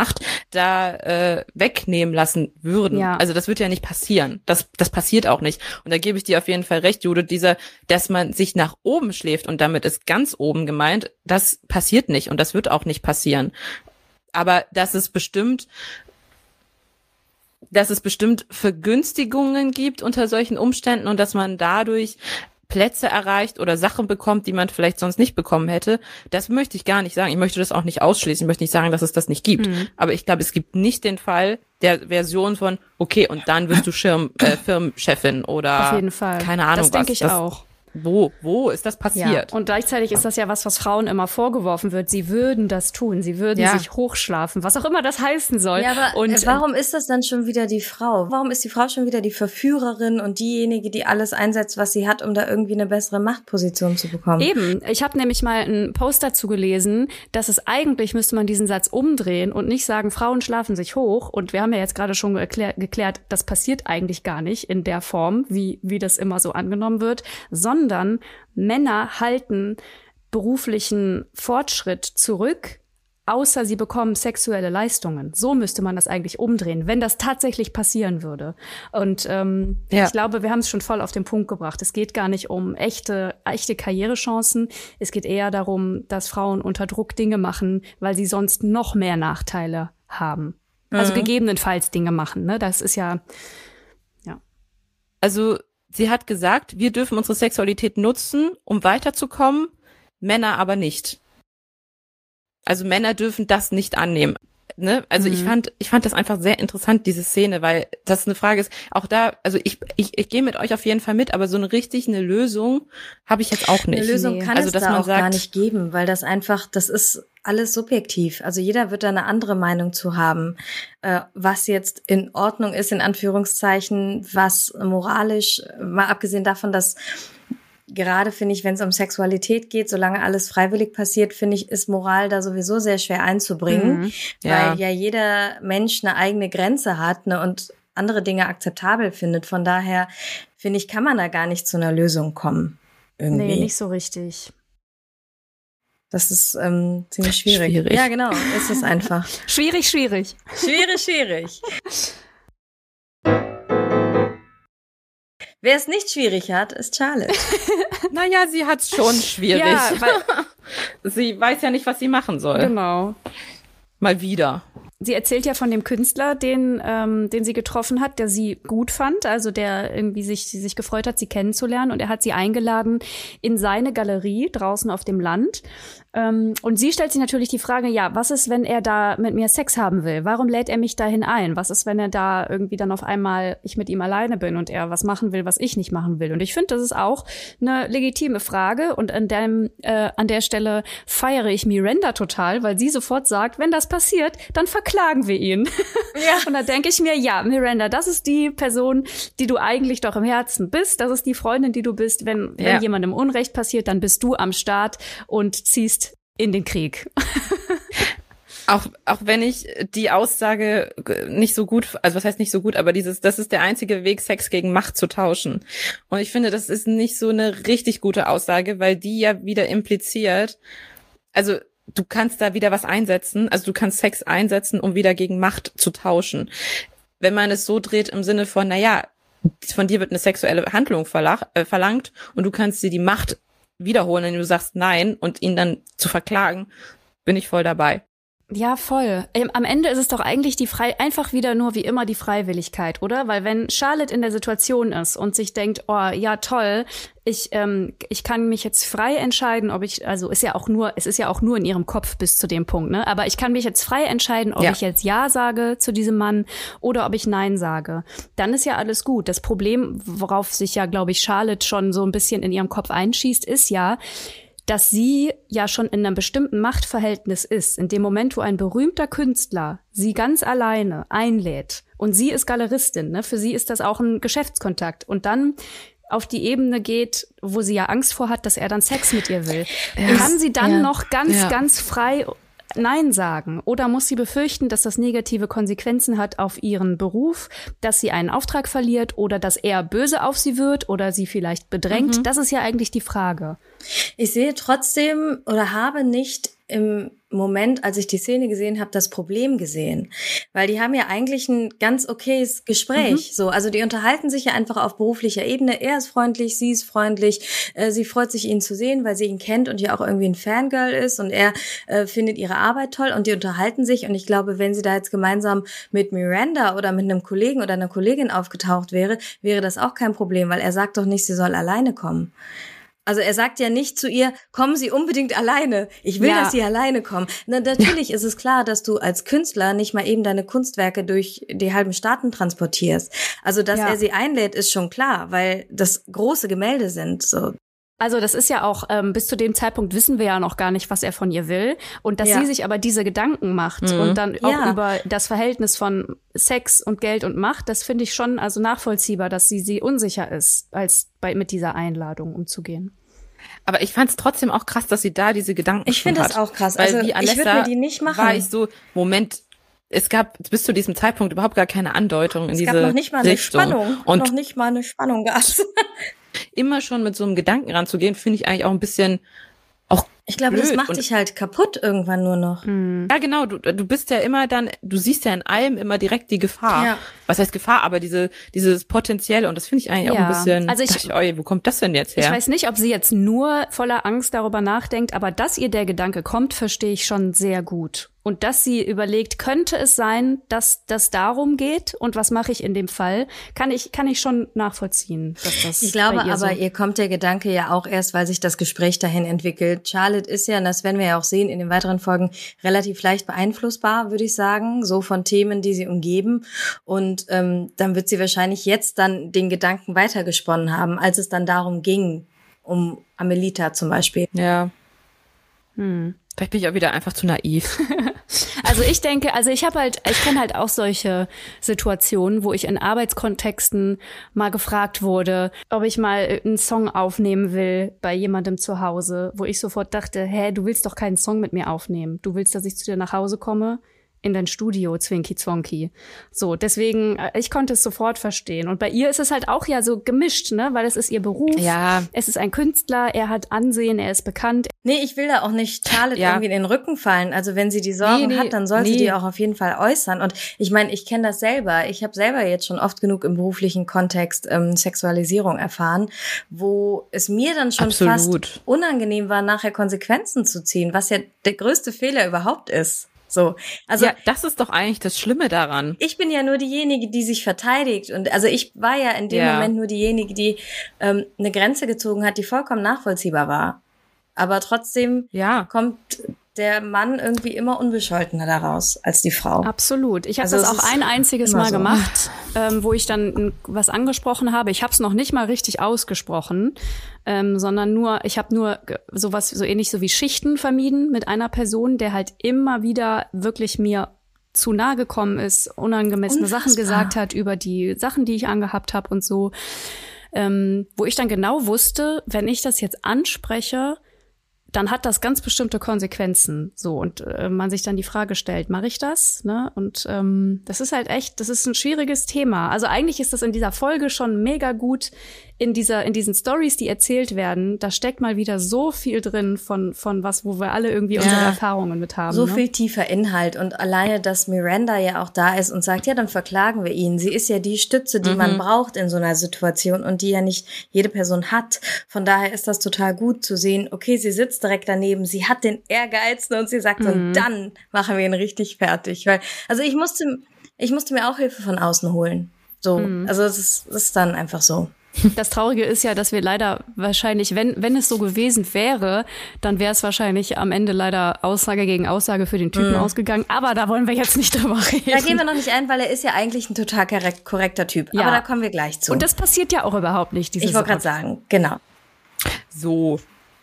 da wegnehmen lassen würden. Ja. Also das wird ja nicht passieren. Das passiert auch nicht. Und da gebe ich dir auf jeden Fall recht, Jude, dass man sich nach oben schläft und damit ist ganz oben gemeint, das passiert nicht und das wird auch nicht passieren. Aber dass es bestimmt Vergünstigungen gibt unter solchen Umständen und dass man dadurch Plätze erreicht oder Sachen bekommt, die man vielleicht sonst nicht bekommen hätte, das möchte ich gar nicht sagen. Ich möchte das auch nicht ausschließen. Ich möchte nicht sagen, dass es das nicht gibt. Aber ich glaube, es gibt nicht den Fall der Version von, okay, und dann wirst du Firmenchefin oder Auf jeden Fall. keine Ahnung das denke was. ich auch. Wo ist das passiert? Ja. Und gleichzeitig ist das ja was Frauen immer vorgeworfen wird. Sie würden das tun. Sie würden sich hochschlafen. Was auch immer das heißen soll. Ja, aber und warum ist das dann schon wieder die Frau? Warum ist die Frau schon wieder die Verführerin und diejenige, die alles einsetzt, was sie hat, um da irgendwie eine bessere Machtposition zu bekommen? Eben, ich habe nämlich mal einen Post dazu gelesen, dass es eigentlich, müsste man diesen Satz umdrehen und nicht sagen, Frauen schlafen sich hoch. Und wir haben ja jetzt gerade schon geklärt, das passiert eigentlich gar nicht in der Form, wie das immer so angenommen wird, sondern Männer halten beruflichen Fortschritt zurück außer sie bekommen sexuelle Leistungen. So müsste man das eigentlich umdrehen, wenn das tatsächlich passieren würde. Und ich glaube, wir haben es schon voll auf den Punkt gebracht. Es geht gar nicht um echte Karrierechancen. Es geht eher darum, dass Frauen unter Druck Dinge machen, weil sie sonst noch mehr Nachteile haben. Also gegebenenfalls Dinge machen, ne? Das ist ja. Also sie hat gesagt, wir dürfen unsere Sexualität nutzen, um weiterzukommen, Männer aber nicht. Also Männer dürfen das nicht annehmen. Ne? Also ich fand das einfach sehr interessant, diese Szene, weil das eine Frage ist, auch da, also ich gehe mit euch auf jeden Fall mit, aber so eine Lösung habe ich jetzt auch nicht. Eine Lösung kann also, es da auch gar nicht geben, weil das ist alles subjektiv. Also jeder wird da eine andere Meinung zu haben, was jetzt in Ordnung ist, in Anführungszeichen, was moralisch, mal abgesehen davon, dass gerade, finde ich, wenn es um Sexualität geht, solange alles freiwillig passiert, finde ich, ist Moral da sowieso sehr schwer einzubringen, weil ja jeder Mensch eine eigene Grenze hat, ne, und andere Dinge akzeptabel findet. Von daher, finde ich, kann man da gar nicht zu einer Lösung kommen. Irgendwie. Nee, nicht so richtig. Das ist ziemlich schwierig. Ja, genau, ist es einfach. Schwierig. Schwierig. Wer es nicht schwierig hat, ist Charlotte. Naja, sie hat's schon schwierig. Ja, weil sie weiß ja nicht, was sie machen soll. Genau. Mal wieder. Sie erzählt ja von dem Künstler, den sie getroffen hat, der sie gut fand, also der irgendwie sich gefreut hat, sie kennenzulernen. Und er hat sie eingeladen in seine Galerie draußen auf dem Land. Und sie stellt sich natürlich die Frage, ja, was ist, wenn er da mit mir Sex haben will? Warum lädt er mich dahin ein? Was ist, wenn er da irgendwie dann auf einmal ich mit ihm alleine bin und er was machen will, was ich nicht machen will? Und ich finde, das ist auch eine legitime Frage. Und an der Stelle feiere ich Miranda total, weil sie sofort sagt, wenn das passiert, dann verklagen wir ihn. Ja. Und da denke ich mir, ja, Miranda, das ist die Person, die du eigentlich doch im Herzen bist. Das ist die Freundin, die du bist. Wenn jemandem Unrecht passiert, dann bist du am Start und ziehst in den Krieg. Auch wenn ich die Aussage nicht so gut, also was heißt nicht so gut, aber das ist der einzige Weg, Sex gegen Macht zu tauschen. Und ich finde, das ist nicht so eine richtig gute Aussage, weil die ja wieder impliziert, also du kannst da wieder was einsetzen, also du kannst Sex einsetzen, um wieder gegen Macht zu tauschen. Wenn man es so dreht im Sinne von, naja, von dir wird eine sexuelle Handlung verlangt und du kannst dir die Macht wiederholen, wenn du sagst nein und ihn dann zu verklagen, bin ich voll dabei. Ja, voll. Am Ende ist es doch eigentlich einfach wieder nur wie immer die Freiwilligkeit, oder? Weil wenn Charlotte in der Situation ist und sich denkt, oh, ja, toll, ich kann mich jetzt frei entscheiden, es ist ja auch nur in ihrem Kopf bis zu dem Punkt, ne? Aber ich kann mich jetzt frei entscheiden, ob ich jetzt Ja sage zu diesem Mann oder ob ich Nein sage. Dann ist ja alles gut. Das Problem, worauf sich ja, glaube ich, Charlotte schon so ein bisschen in ihrem Kopf einschießt, ist ja, dass sie ja schon in einem bestimmten Machtverhältnis ist. In dem Moment, wo ein berühmter Künstler sie ganz alleine einlädt und sie ist Galeristin, ne? Für sie ist das auch ein Geschäftskontakt. Und dann auf die Ebene geht, wo sie ja Angst vor hat, dass er dann Sex mit ihr will. Kann sie dann noch ganz frei Nein sagen? Oder muss sie befürchten, dass das negative Konsequenzen hat auf ihren Beruf, dass sie einen Auftrag verliert oder dass er böse auf sie wird oder sie vielleicht bedrängt? Das ist ja eigentlich die Frage. Ich sehe trotzdem oder habe nicht im Moment, als ich die Szene gesehen habe, das Problem gesehen. Weil die haben ja eigentlich ein ganz okayes Gespräch. So, also die unterhalten sich ja einfach auf beruflicher Ebene. Er ist freundlich, sie ist freundlich. Sie freut sich, ihn zu sehen, weil sie ihn kennt und ja auch irgendwie ein Fangirl ist. Und er findet ihre Arbeit toll und die unterhalten sich. Und ich glaube, wenn sie da jetzt gemeinsam mit Miranda oder mit einem Kollegen oder einer Kollegin aufgetaucht wäre, wäre das auch kein Problem, weil er sagt doch nicht, sie soll alleine kommen. Also er sagt ja nicht zu ihr, kommen Sie unbedingt alleine. Ich will, dass Sie alleine kommen. Natürlich ist es klar, dass du als Künstler nicht mal eben deine Kunstwerke durch die halben Staaten transportierst. Also, dass er sie einlädt, ist schon klar, weil das große Gemälde sind. So. Also das ist ja auch, bis zu dem Zeitpunkt wissen wir ja noch gar nicht, was er von ihr will. Und dass sie sich aber diese Gedanken macht und dann auch über das Verhältnis von Sex und Geld und Macht, das finde ich schon also nachvollziehbar, dass sie unsicher ist, mit dieser Einladung umzugehen. Aber ich fand es trotzdem auch krass, dass sie da diese Gedanken Ich finde das auch krass. Weil also wie Alessa ich würde mir die nicht machen. War ich so, Moment, es gab bis zu diesem Zeitpunkt überhaupt gar keine Andeutung in diese Richtung. Es gab noch nicht mal eine Spannung. Und noch nicht mal eine Spannung gab. Immer schon mit so einem Gedanken ranzugehen, finde ich eigentlich auch ein bisschen auch Ich glaube, blöd. das macht dich halt kaputt irgendwann nur noch. Ja, genau, du bist ja immer dann, du siehst ja in allem immer direkt die Gefahr. Ja. Was heißt Gefahr? Aber dieses Potenzielle, und das finde ich eigentlich auch ein bisschen, also wo kommt das denn jetzt her? Ich weiß nicht, ob sie jetzt nur voller Angst darüber nachdenkt, aber dass ihr der Gedanke kommt, verstehe ich schon sehr gut. Und dass sie überlegt, könnte es sein, dass das darum geht und was mache ich in dem Fall, kann ich schon nachvollziehen, dass das Ich glaube bei ihr aber, so. ihr kommt der Gedanke ja auch erst, weil sich das Gespräch dahin entwickelt. Charlotte ist ja, und das werden wir ja auch sehen in den weiteren Folgen, relativ leicht beeinflussbar, würde ich sagen, so von Themen, die sie umgeben. Und dann wird sie wahrscheinlich jetzt dann den Gedanken weitergesponnen haben, als es dann darum ging, um Amelita zum Beispiel. Ja. Vielleicht bin ich auch wieder einfach zu naiv. Also ich denke, ich kenne halt auch solche Situationen, wo ich in Arbeitskontexten mal gefragt wurde, ob ich mal einen Song aufnehmen will bei jemandem zu Hause, wo ich sofort dachte, du willst doch keinen Song mit mir aufnehmen. Du willst, dass ich zu dir nach Hause komme? In dein Studio, Zwinki Zwonki. So, deswegen, ich konnte es sofort verstehen. Und bei ihr ist es halt auch ja so gemischt, ne? Weil es ist ihr Beruf. Ja. Es ist ein Künstler, er hat Ansehen, er ist bekannt. Nee, ich will da auch nicht Charlotte irgendwie in den Rücken fallen. Also wenn sie die Sorgen hat, dann soll sie die auch auf jeden Fall äußern. Und ich meine, ich kenne das selber. Ich habe selber jetzt schon oft genug im beruflichen Kontext Sexualisierung erfahren, wo es mir dann schon fast unangenehm war, nachher Konsequenzen zu ziehen, was ja der größte Fehler überhaupt ist. So, also ja, das ist doch eigentlich das Schlimme daran. Ich bin ja nur diejenige, die sich verteidigt, und also ich war ja in dem Moment nur diejenige, die eine Grenze gezogen hat, die vollkommen nachvollziehbar war. Aber trotzdem kommt der Mann irgendwie immer unbescholtener daraus als die Frau. Absolut. Ich habe das auch ein einziges Mal gemacht, wo ich dann was angesprochen habe. Ich habe es noch nicht mal richtig ausgesprochen, sondern ich habe nur sowas so ähnlich so wie Schichten vermieden mit einer Person, der halt immer wieder wirklich mir zu nahe gekommen ist, unangemessene Sachen gesagt hat über die Sachen, die ich angehabt habe und so, wo ich dann genau wusste, wenn ich das jetzt anspreche, dann hat das ganz bestimmte Konsequenzen. So, und man sich dann die Frage stellt, mache ich das? Ne? Und das ist halt echt, das ist ein schwieriges Thema. Also eigentlich ist das in dieser Folge schon mega gut in diesen Stories, die erzählt werden. Da steckt mal wieder so viel drin von was, wo wir alle irgendwie unsere Erfahrungen mit haben. So viel tiefer Inhalt. Und alleine, dass Miranda ja auch da ist und sagt, ja, dann verklagen wir ihn. Sie ist ja die Stütze, die man braucht in so einer Situation und die ja nicht jede Person hat. Von daher ist das total gut zu sehen, okay, sie sitzt direkt daneben, sie hat den Ehrgeiz und sie sagt, und dann machen wir ihn richtig fertig. Weil, also ich musste mir auch Hilfe von außen holen. So, also es ist dann einfach so. Das Traurige ist ja, dass wir leider wahrscheinlich, wenn es so gewesen wäre, dann wäre es wahrscheinlich am Ende leider Aussage gegen Aussage für den Typen ausgegangen. Aber da wollen wir jetzt nicht drüber reden. Da gehen wir noch nicht ein, weil er ist ja eigentlich ein total korrekter Typ. Ja. Aber da kommen wir gleich zu. Und das passiert ja auch überhaupt nicht. Ich wollte gerade sagen, genau. So.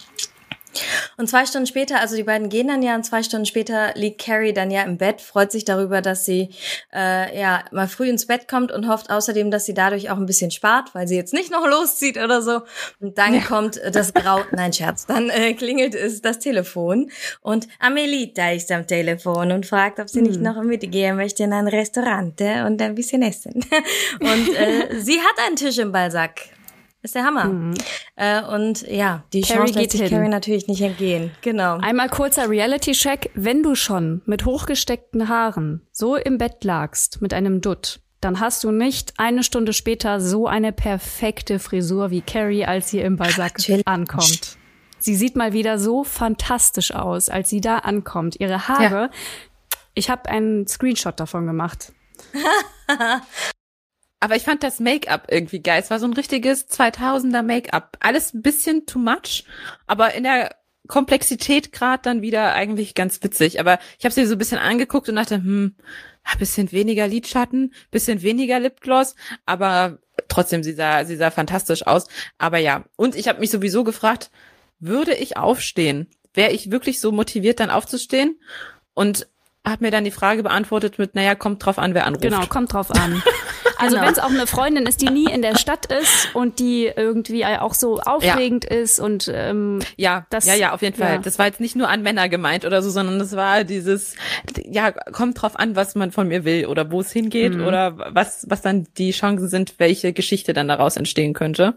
Und 2 Stunden später, also die beiden gehen dann ja, und 2 Stunden später liegt Carrie dann ja im Bett, freut sich darüber, dass sie mal früh ins Bett kommt und hofft außerdem, dass sie dadurch auch ein bisschen spart, weil sie jetzt nicht noch loszieht oder so. Und dann kommt das nein, Scherz, dann klingelt es das Telefon und Amelita ist am Telefon und fragt, ob sie nicht noch mitgehen möchte in ein Restaurant und ein bisschen essen. Und sie hat einen Tisch im Balsac. Ist der Hammer. Und ja, die Chance lässt sich Carrie natürlich nicht entgehen. Genau. Einmal kurzer Reality-Check. Wenn du schon mit hochgesteckten Haaren so im Bett lagst mit einem Dutt, dann hast du nicht eine Stunde später so eine perfekte Frisur wie Carrie, als sie im Balsac ankommt. Sie sieht mal wieder so fantastisch aus, als sie da ankommt. Ihre Haare, ich habe einen Screenshot davon gemacht. Aber ich fand das Make-up irgendwie geil. Es war so ein richtiges 2000er Make-up. Alles ein bisschen too much, aber in der Komplexität gerade dann wieder eigentlich ganz witzig. Aber ich habe sie so ein bisschen angeguckt und dachte, ein bisschen weniger Lidschatten, bisschen weniger Lipgloss, aber trotzdem, sie sah fantastisch aus. Aber ja, und ich habe mich sowieso gefragt, würde ich aufstehen? Wäre ich wirklich so motiviert, dann aufzustehen? Und hat mir dann die Frage beantwortet mit, naja, kommt drauf an, wer anruft. Genau, kommt drauf an. Also wenn es auch eine Freundin ist, die nie in der Stadt ist und die irgendwie auch so aufregend ist und ja, auf jeden Fall. Das war jetzt nicht nur an Männer gemeint oder so, sondern das war dieses, kommt drauf an, was man von mir will oder wo es hingeht oder was dann die Chancen sind, welche Geschichte dann daraus entstehen könnte.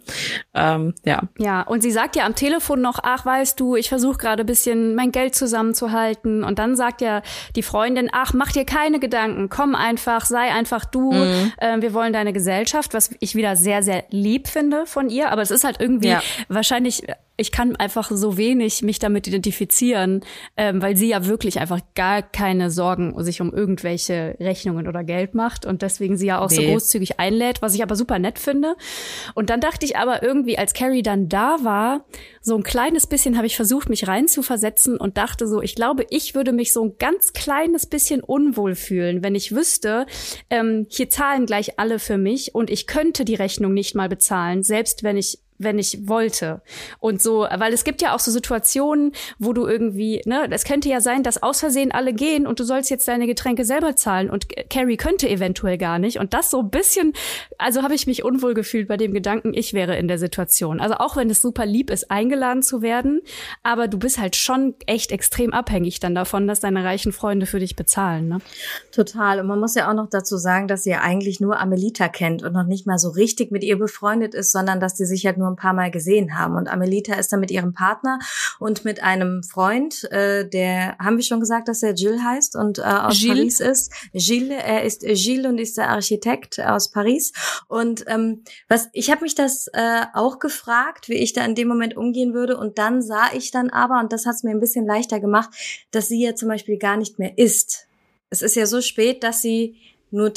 Ja, und sie sagt ja am Telefon noch, ach, weißt du, ich versuche gerade ein bisschen mein Geld zusammenzuhalten. Und dann sagt ja die Freundin, ach, mach dir keine Gedanken, komm einfach, sei einfach du. Wir wollen deine Gesellschaft, was ich wieder sehr, sehr lieb finde von ihr. Aber es ist halt irgendwie wahrscheinlich, ich kann einfach so wenig mich damit identifizieren, weil sie ja wirklich einfach gar keine Sorgen sich um irgendwelche Rechnungen oder Geld macht und deswegen sie ja auch so großzügig einlädt, was ich aber super nett finde. Und dann dachte ich aber irgendwie, als Carrie dann da war, so ein kleines bisschen habe ich versucht, mich reinzuversetzen und dachte so, ich glaube, ich würde mich so ein ganz kleines bisschen unwohl fühlen, wenn ich wüsste, hier zahlen gleich alle für mich und ich könnte die Rechnung nicht mal bezahlen, selbst wenn ich wollte. Und so, weil es gibt ja auch so Situationen, wo du irgendwie, es könnte ja sein, dass aus Versehen alle gehen und du sollst jetzt deine Getränke selber zahlen und Carrie könnte eventuell gar nicht. Und das so ein bisschen, also habe ich mich unwohl gefühlt bei dem Gedanken, ich wäre in der Situation. Also auch wenn es super lieb ist, eingeladen zu werden, aber du bist halt schon echt extrem abhängig dann davon, dass deine reichen Freunde für dich bezahlen, ne? Total. Und man muss ja auch noch dazu sagen, dass sie ja eigentlich nur Amelita kennt und noch nicht mal so richtig mit ihr befreundet ist, sondern dass die sich halt nur ein paar Mal gesehen haben. Und Amelita ist dann mit ihrem Partner und mit einem Freund, der, haben wir schon gesagt, dass er Gilles heißt und aus Paris ist. Gilles, er ist Gilles und ist der Architekt aus Paris. Und ich habe mich das auch gefragt, wie ich da in dem Moment umgehen würde. Und dann sah ich dann aber, und das hat es mir ein bisschen leichter gemacht, dass sie ja zum Beispiel gar nicht mehr isst. Es ist ja so spät, dass sie nur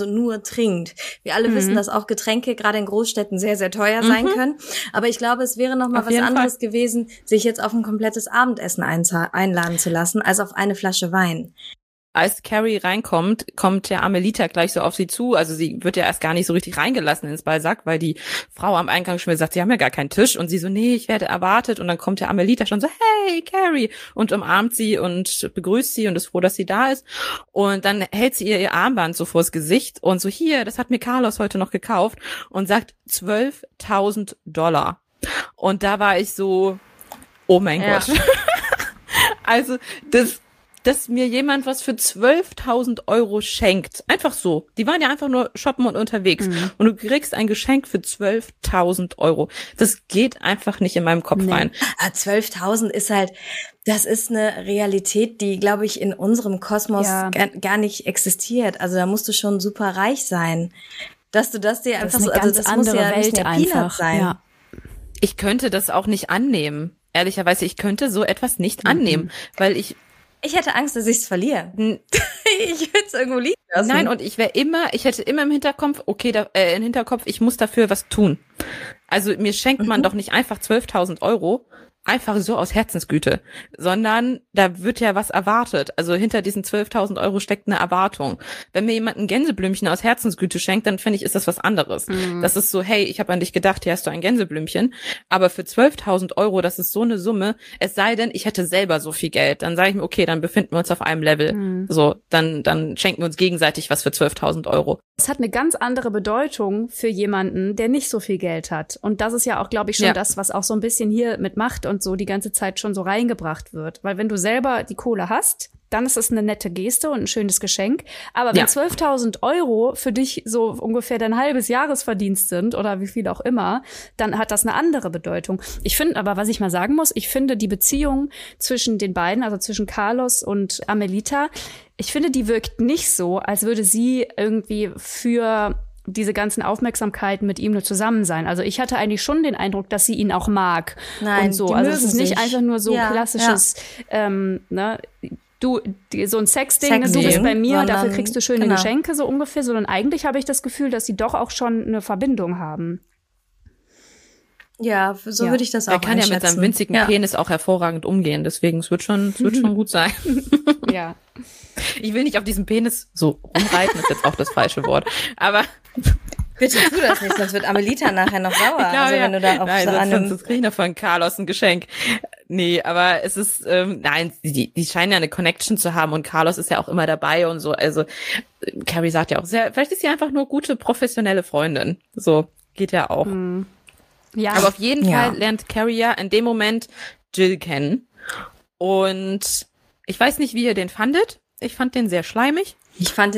trinkt. Wir alle wissen, dass auch Getränke gerade in Großstädten sehr, sehr teuer sein können. Aber ich glaube, es wäre noch mal was anderes gewesen, sich jetzt auf ein komplettes Abendessen einladen zu lassen, als auf eine Flasche Wein. Als Carrie reinkommt, kommt der Amelita gleich so auf sie zu. Also sie wird ja erst gar nicht so richtig reingelassen ins Ballsack, weil die Frau am Eingang schon sagt, sie haben ja gar keinen Tisch. Und sie so, nee, ich werde erwartet. Und dann kommt der Amelita schon so, hey, Carrie, und umarmt sie und begrüßt sie und ist froh, dass sie da ist. Und dann hält sie ihr Armband so vors Gesicht und so, hier, das hat mir Carlos heute noch gekauft und sagt $12.000. Und da war ich so, oh mein Gott. Also dass mir jemand was für 12.000 € schenkt. Einfach so. Die waren ja einfach nur shoppen und unterwegs. Und du kriegst ein Geschenk für 12.000 €. Das geht einfach nicht in meinem Kopf rein. 12.000 ist halt, das ist eine Realität, die, glaube ich, in unserem Kosmos gar nicht existiert. Also da musst du schon super reich sein. Dass du das dir einfach so, also das muss ja Welt einfach sein. Ja. Ich könnte das auch nicht annehmen. Ehrlicherweise, ich könnte so etwas nicht annehmen, weil ich hätte Angst, dass ich es verliere. Ich würde es irgendwo liegen lassen. Nein, und ich hätte immer im Hinterkopf, ich muss dafür was tun. Also mir schenkt man doch nicht einfach 12.000 €, einfach so aus Herzensgüte, sondern da wird ja was erwartet. Also hinter diesen 12.000 € steckt eine Erwartung. Wenn mir jemand ein Gänseblümchen aus Herzensgüte schenkt, dann finde ich, ist das was anderes. Das ist so, hey, ich habe an dich gedacht, hier hast du ein Gänseblümchen. Aber für 12.000 €, das ist so eine Summe, es sei denn, ich hätte selber so viel Geld. Dann sage ich mir, okay, dann befinden wir uns auf einem Level. So, dann schenken wir uns gegenseitig was für 12.000 €. Es hat eine ganz andere Bedeutung für jemanden, der nicht so viel Geld hat. Und das ist ja auch, glaube ich, schon das, was auch so ein bisschen hier mit Macht und so die ganze Zeit schon so reingebracht wird. Weil wenn du selber die Kohle hast, dann ist es eine nette Geste und ein schönes Geschenk. Aber wenn 12.000 € für dich so ungefähr dein halbes Jahresverdienst sind oder wie viel auch immer, dann hat das eine andere Bedeutung. Ich finde aber, was ich mal sagen muss, ich finde die Beziehung zwischen den beiden, also zwischen Carlos und Amelita, ich finde, die wirkt nicht so, als würde sie irgendwie für diese ganzen Aufmerksamkeiten mit ihm nur zusammen sein. Also ich hatte eigentlich schon den Eindruck, dass sie ihn auch mag. Nein, und so. Also es ist nicht einfach nur so klassisches, so ein Sexding, du bist bei mir, dafür kriegst du schöne Geschenke, so ungefähr, sondern eigentlich habe ich das Gefühl, dass sie doch auch schon eine Verbindung haben. Ja, so würde ich das auch einschätzen. Er kann ja mit seinem winzigen Penis auch hervorragend umgehen, deswegen es wird schon gut sein. Ja. Ich will nicht auf diesem Penis so rumreiten, ist jetzt auch das falsche Wort, aber bitte tu das nicht, sonst wird Amelita nachher noch sauer. Wenn du da auf sonst krieg ich noch von Carlos ein Geschenk. Nee, aber es ist, nein, die scheinen ja eine Connection zu haben und Carlos ist ja auch immer dabei und so. Also Carrie sagt ja auch vielleicht ist sie einfach nur gute professionelle Freundin. So, geht ja auch. Ja. Aber auf jeden Fall lernt Carrie ja in dem Moment Jill kennen. Und ich weiß nicht, wie ihr den fandet. Ich fand den sehr schleimig. Ich fand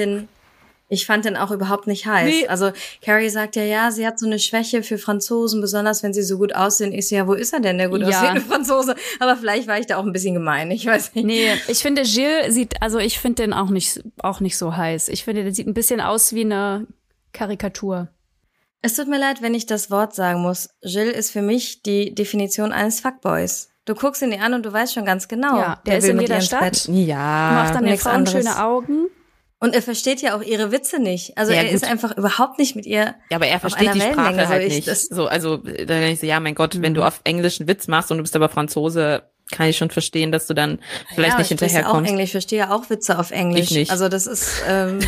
den auch überhaupt nicht heiß. Nee. Also Carrie sagt ja, sie hat so eine Schwäche für Franzosen, besonders wenn sie so gut aussehen. Ich so, ja, wo ist er denn, der gut aussehende Franzose? Aber vielleicht war ich da auch ein bisschen gemein, ich weiß nicht. Nee, ich finde ich finde den auch nicht so heiß. Ich finde, der sieht ein bisschen aus wie eine Karikatur. Es tut mir leid, wenn ich das Wort sagen muss. Jill ist für mich die Definition eines Fuckboys. Du guckst ihn dir an und du weißt schon ganz genau. Ja, der ist in jeder Stadt. Ja. Macht dann den nichts Frauen anderes. schöne Augen. Und er versteht ja auch ihre Witze nicht. Also Ja, er ist einfach überhaupt nicht mit ihr. Ja, aber er versteht auf die einer Sprache Wellenlänge, halt so nicht. das- So, also da denke ich so, ja, mein Gott, wenn du auf Englisch einen Witz machst und du bist aber Franzose, kann ich schon verstehen, dass du dann vielleicht nicht ich spreche hinterherkommst. auch Englisch, verstehe ja auch Witze auf Englisch. Ich nicht. Also das ist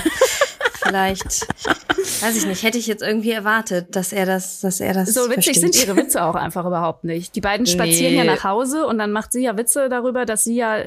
vielleicht, weiß ich nicht, hätte ich jetzt irgendwie erwartet, dass er das So witzig versteht. sind ihre Witze auch einfach überhaupt nicht. Die beiden spazieren ja nach Hause und dann macht sie ja Witze darüber, dass sie ja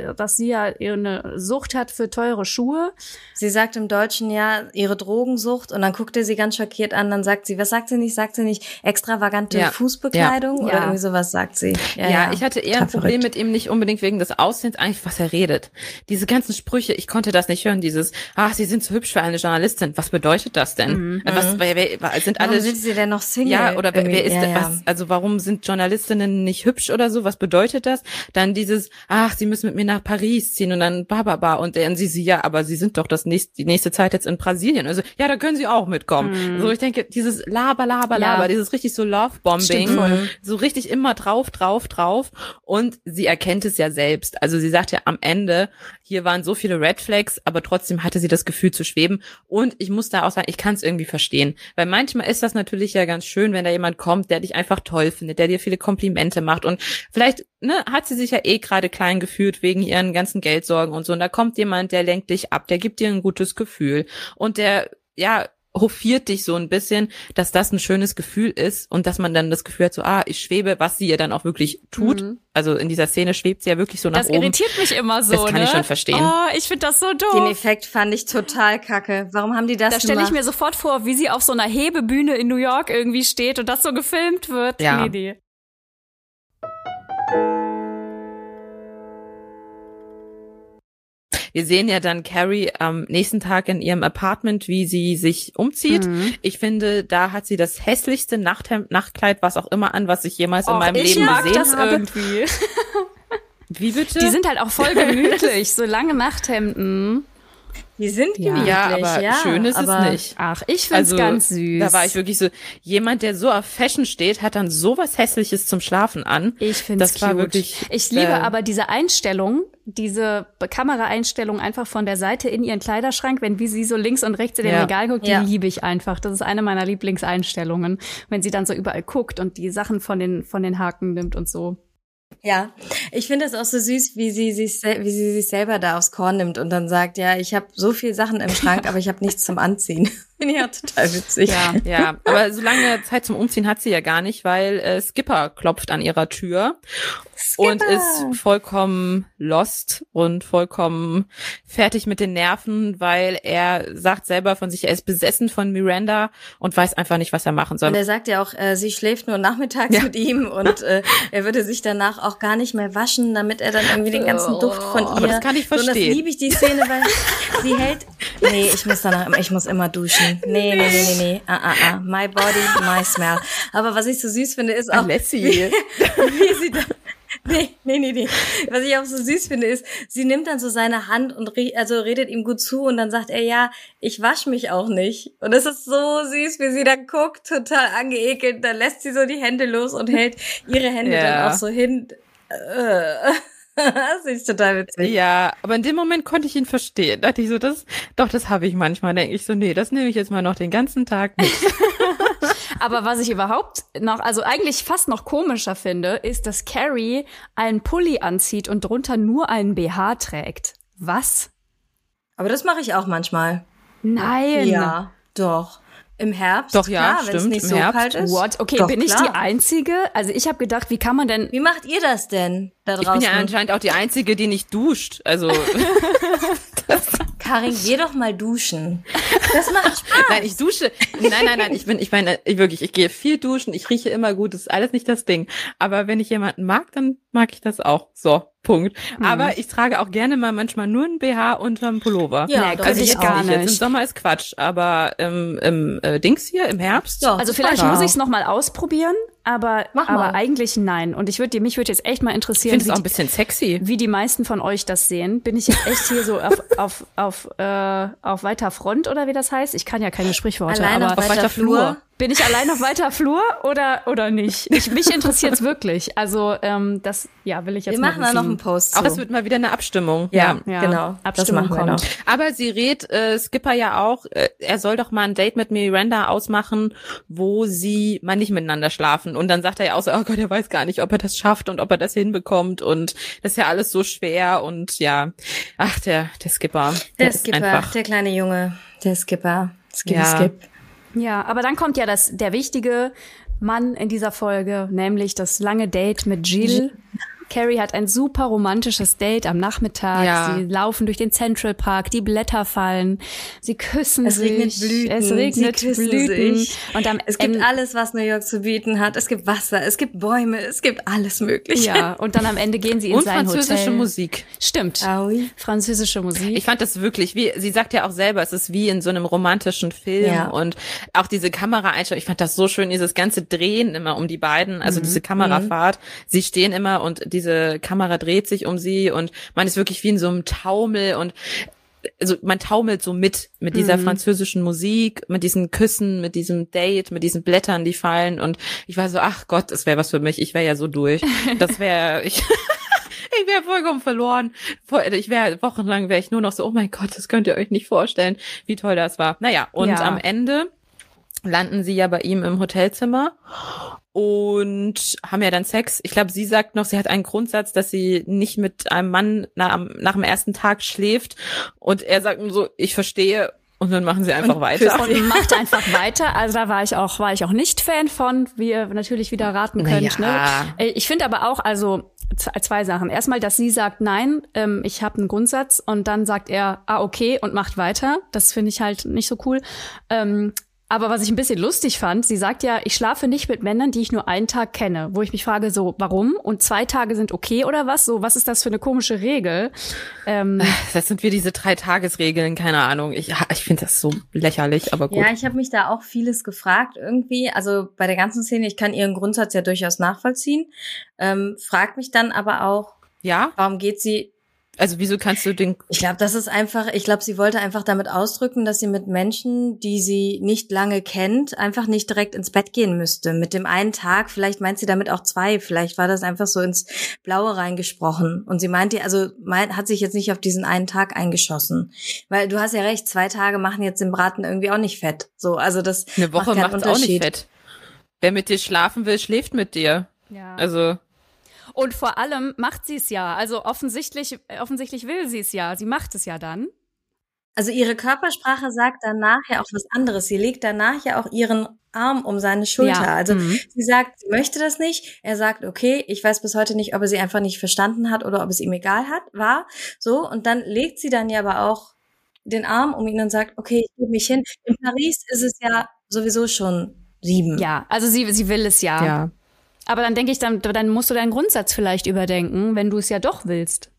eine Sucht hat für teure Schuhe. Sie sagt im Deutschen ja ihre Drogensucht und dann guckt er sie ganz schockiert an, dann sagt sie, was sagt sie nicht? Sagt sie nicht extravagante Fußbekleidung oder irgendwie sowas sagt sie. Ja, ich hatte eher ein total Problem verrückt. mit ihm, nicht unbedingt wegen des Aussehens, eigentlich was er redet. Diese ganzen Sprüche, ich konnte das nicht hören, dieses, sie sind zu hübsch für eine Journalistin. Was bedeutet das denn? Wer sind Warum alle sind sie denn noch Single? Ja, oder wer ist ja, was? Also warum sind Journalistinnen nicht hübsch oder so? Was bedeutet das? Dann dieses, sie müssen mit mir nach Paris ziehen und dann und dann sie, ja, aber sie sind doch die nächste Zeit jetzt in Brasilien. Also ja, da können sie auch mitkommen. So, ich denke, dieses Laber, dieses richtig so Love-Bombing, so richtig immer drauf. Und sie erkennt es ja selbst. Also sie sagt ja am Ende, hier waren so viele Red Flags, aber trotzdem hatte sie das Gefühl zu schweben. Und ich muss da auch sagen, ich kann es irgendwie verstehen. Weil manchmal ist das natürlich ja ganz schön, wenn da jemand kommt, der dich einfach toll findet, der dir viele Komplimente macht. Und vielleicht hat sie sich ja gerade klein gefühlt wegen ihren ganzen Geldsorgen und so. Und da kommt jemand, der lenkt dich ab, der gibt dir ein gutes Gefühl. Und der, hofiert dich so ein bisschen, dass das ein schönes Gefühl ist und dass man dann das Gefühl hat, so, ich schwebe, was sie ja dann auch wirklich tut. Also in dieser Szene schwebt sie ja wirklich so nach oben. Das irritiert mich immer so, Das kann ich schon verstehen. Oh, ich finde das so doof. Den Effekt fand ich total kacke. Warum haben die das Da stelle ich gemacht? mir sofort vor, wie sie auf so einer Hebebühne in New York irgendwie steht und das so gefilmt wird. Ja. Nee. Wir sehen ja dann Carrie am nächsten Tag in ihrem Apartment, wie sie sich umzieht. Ich finde, da hat sie das hässlichste Nachtkleid, was auch immer an, was ich jemals in meinem Leben mag gesehen das habe. irgendwie. Wie bitte? Die sind halt auch voll gemütlich, so lange Nachthemden. Die sind gemütlich, ja, aber schön ist aber es nicht. Ach, ich find's ganz süß. Da war ich wirklich so, jemand, der so auf Fashion steht, hat dann sowas Hässliches zum Schlafen an. Ich find's Das war cute. wirklich, Ich liebe aber diese Einstellung, diese Kameraeinstellung einfach von der Seite in ihren Kleiderschrank, wenn wie sie so links und rechts in den Regal guckt, die liebe ich einfach. Das ist eine meiner Lieblingseinstellungen, wenn sie dann so überall guckt und die Sachen von den Haken nimmt und so. Ja, ich finde es auch so süß, wie sie sich selber da aufs Korn nimmt und dann sagt, ja, ich habe so viel Sachen im Schrank, aber ich habe nichts zum Anziehen. Finde ich ja total witzig. Ja, aber so lange Zeit zum Umziehen hat sie ja gar nicht, weil Skipper klopft an ihrer Tür und ist vollkommen lost und vollkommen fertig mit den Nerven, weil er sagt selber von sich, er ist besessen von Miranda und weiß einfach nicht, was er machen soll. Und er sagt ja auch, sie schläft nur nachmittags mit ihm und er würde sich danach auch gar nicht mehr waschen, damit er dann irgendwie den ganzen Duft von ihr. Aber das kann ich verstehen. So, das liebe ich, die Szene, weil sie hält, ich muss immer duschen. Nee. My body, my smell. Aber was ich so süß finde, ist auch, Lassie. wie sie dann, Nee. Was ich auch so süß finde, ist, sie nimmt dann so seine Hand und redet ihm gut zu und dann sagt er, ja, ich wasche mich auch nicht. Und es ist so süß, wie sie dann guckt, total angeekelt. Dann lässt sie so die Hände los und hält ihre Hände dann auch so hin. Das ist total witzig. Ja, aber in dem Moment konnte ich ihn verstehen. Da dachte ich so, das habe ich manchmal. Denke ich so, nee, das nehme ich jetzt mal noch den ganzen Tag mit. Aber was ich überhaupt noch, also eigentlich fast noch komischer finde, ist, dass Carrie einen Pulli anzieht und drunter nur einen BH trägt. Was? Aber das mache ich auch manchmal. Nein. Ja, doch. Im Herbst? Doch, ja, klar, wenn es stimmt, nicht im so Herbst. kalt ist. What? Okay, Doch, bin ich klar. die Einzige? Also ich habe gedacht, wie kann man denn... Wie macht ihr das denn da Ich draußen? bin ja anscheinend auch die Einzige, die nicht duscht. Also Karin, geh doch mal duschen. Das macht Spaß. nein, ich dusche. Nein, ich gehe viel duschen, ich rieche immer gut, das ist alles nicht das Ding. Aber wenn ich jemanden mag, dann mag ich das auch. So, Punkt. Aber ich trage auch gerne mal manchmal nur ein BH unterm Pullover. Ja, Nee, doch, könnte Also ich gar jetzt nicht. Im nicht. Sommer ist Quatsch, aber Dings hier im Herbst. Doch, Also vielleicht Ja. muss ich es noch mal ausprobieren, aber Mach mal. eigentlich nein. Und mich würde jetzt echt mal Ich interessieren, finde es auch ein bisschen sexy. wie die meisten von euch das sehen. Bin ich jetzt echt hier so auf weiter Front oder wie das heißt? Ich kann ja keine Sprichworte, Allein aber auf weiter Flur. bin ich allein auf weiter Flur oder nicht? Mich interessiert's wirklich. Also das will ich jetzt Wir mal machen da wissen. noch einen Post Auch zu. es wird mal wieder eine Abstimmung. Ja, Ja, genau. Das Abstimmung machen wir kommt. noch. Aber sie rät Skipper ja auch, er soll doch mal ein Date mit Miranda ausmachen, wo sie mal nicht miteinander schlafen. Und dann sagt er ja auch so, oh Gott, er weiß gar nicht, ob er das schafft und ob er das hinbekommt. Und das ist ja alles so schwer. Und ja, ach, der Skipper. Der ist Skipper, einfach, der kleine Junge, der Skipper. Ja. Skip. Ja, aber dann kommt ja der wichtige Mann in dieser Folge, nämlich das lange Date mit Jill. Carrie hat ein super romantisches Date am Nachmittag. Ja. Sie laufen durch den Central Park, die Blätter fallen, sie küssen Es sich. regnet Blüten, Es regnet sie küssen Blüten. sich. Und am Es gibt Ende, alles, was New York zu bieten hat. Es gibt Wasser, es gibt Bäume, es gibt alles Mögliche. ja, und dann am Ende gehen sie in und sein französische Hotel. Musik. Stimmt. Aui. Französische Musik. Ich fand das wirklich, sie sagt ja auch selber, es ist wie in so einem romantischen Film Ja. und auch diese Kameraeinstellung, ich fand das so schön, dieses ganze Drehen immer um die beiden, also diese Kamerafahrt, sie stehen immer und diese Kamera dreht sich um sie und man ist wirklich wie in so einem Taumel und also man taumelt so mit dieser französischen Musik, mit diesen Küssen, mit diesem Date, mit diesen Blättern, die fallen und ich war so, ach Gott, das wäre was für mich, ich wäre ja so durch. Das wäre, ich wäre vollkommen verloren. Wochenlang wäre ich nur noch so, oh mein Gott, das könnt ihr euch nicht vorstellen, wie toll das war. Naja, und Ja. am Ende landen sie ja bei ihm im Hotelzimmer und haben ja dann Sex. Ich glaube, sie sagt noch, sie hat einen Grundsatz, dass sie nicht mit einem Mann nach dem ersten Tag schläft und er sagt nur so, ich verstehe. Und dann machen sie einfach weiter. Und macht einfach weiter. Also da war ich auch nicht Fan von, wie ihr natürlich wieder raten könnt. Naja. Ne? Ich finde aber auch, also zwei Sachen. Erstmal, dass sie sagt, nein, ich habe einen Grundsatz und dann sagt er, okay und macht weiter. Das finde ich halt nicht so cool. Aber was ich ein bisschen lustig fand, sie sagt ja, ich schlafe nicht mit Männern, die ich nur einen Tag kenne. Wo ich mich frage, so, warum? Und 2 Tage sind okay oder was? So, was ist das für eine komische Regel? Das sind wir diese 3-Tages-Regeln, keine Ahnung. Ich finde das so lächerlich, aber gut. Ja, ich habe mich da auch vieles gefragt irgendwie. Also bei der ganzen Szene, ich kann ihren Grundsatz ja durchaus nachvollziehen. Fragt mich dann aber auch, Ja? warum geht sie... Also wieso kannst du den... Ich glaube, sie wollte einfach damit ausdrücken, dass sie mit Menschen, die sie nicht lange kennt, einfach nicht direkt ins Bett gehen müsste. Mit dem einen Tag, vielleicht meint sie damit auch 2, vielleicht war das einfach so ins Blaue reingesprochen. Und sie meinte, hat sich jetzt nicht auf diesen einen Tag eingeschossen. Weil du hast ja recht, 2 Tage machen jetzt den Braten irgendwie auch nicht fett. So, also das Eine Woche macht keinen macht's auch nicht Unterschied. fett. Wer mit dir schlafen will, schläft mit dir. Ja. Also... Und vor allem macht sie es ja. Also offensichtlich will sie es ja. Sie macht es ja dann. Also ihre Körpersprache sagt danach ja auch was anderes. Sie legt danach ja auch ihren Arm um seine Schulter. Ja. Also sie sagt, sie möchte das nicht. Er sagt, okay, ich weiß bis heute nicht, ob er sie einfach nicht verstanden hat oder ob es ihm egal war. So, und dann legt sie dann ja aber auch den Arm um ihn und sagt, okay, ich gebe mich hin. In Paris ist es ja sowieso schon 7. Ja, also sie will es ja. Ja. Aber dann denke ich, dann musst du deinen Grundsatz vielleicht überdenken, wenn du es ja doch willst.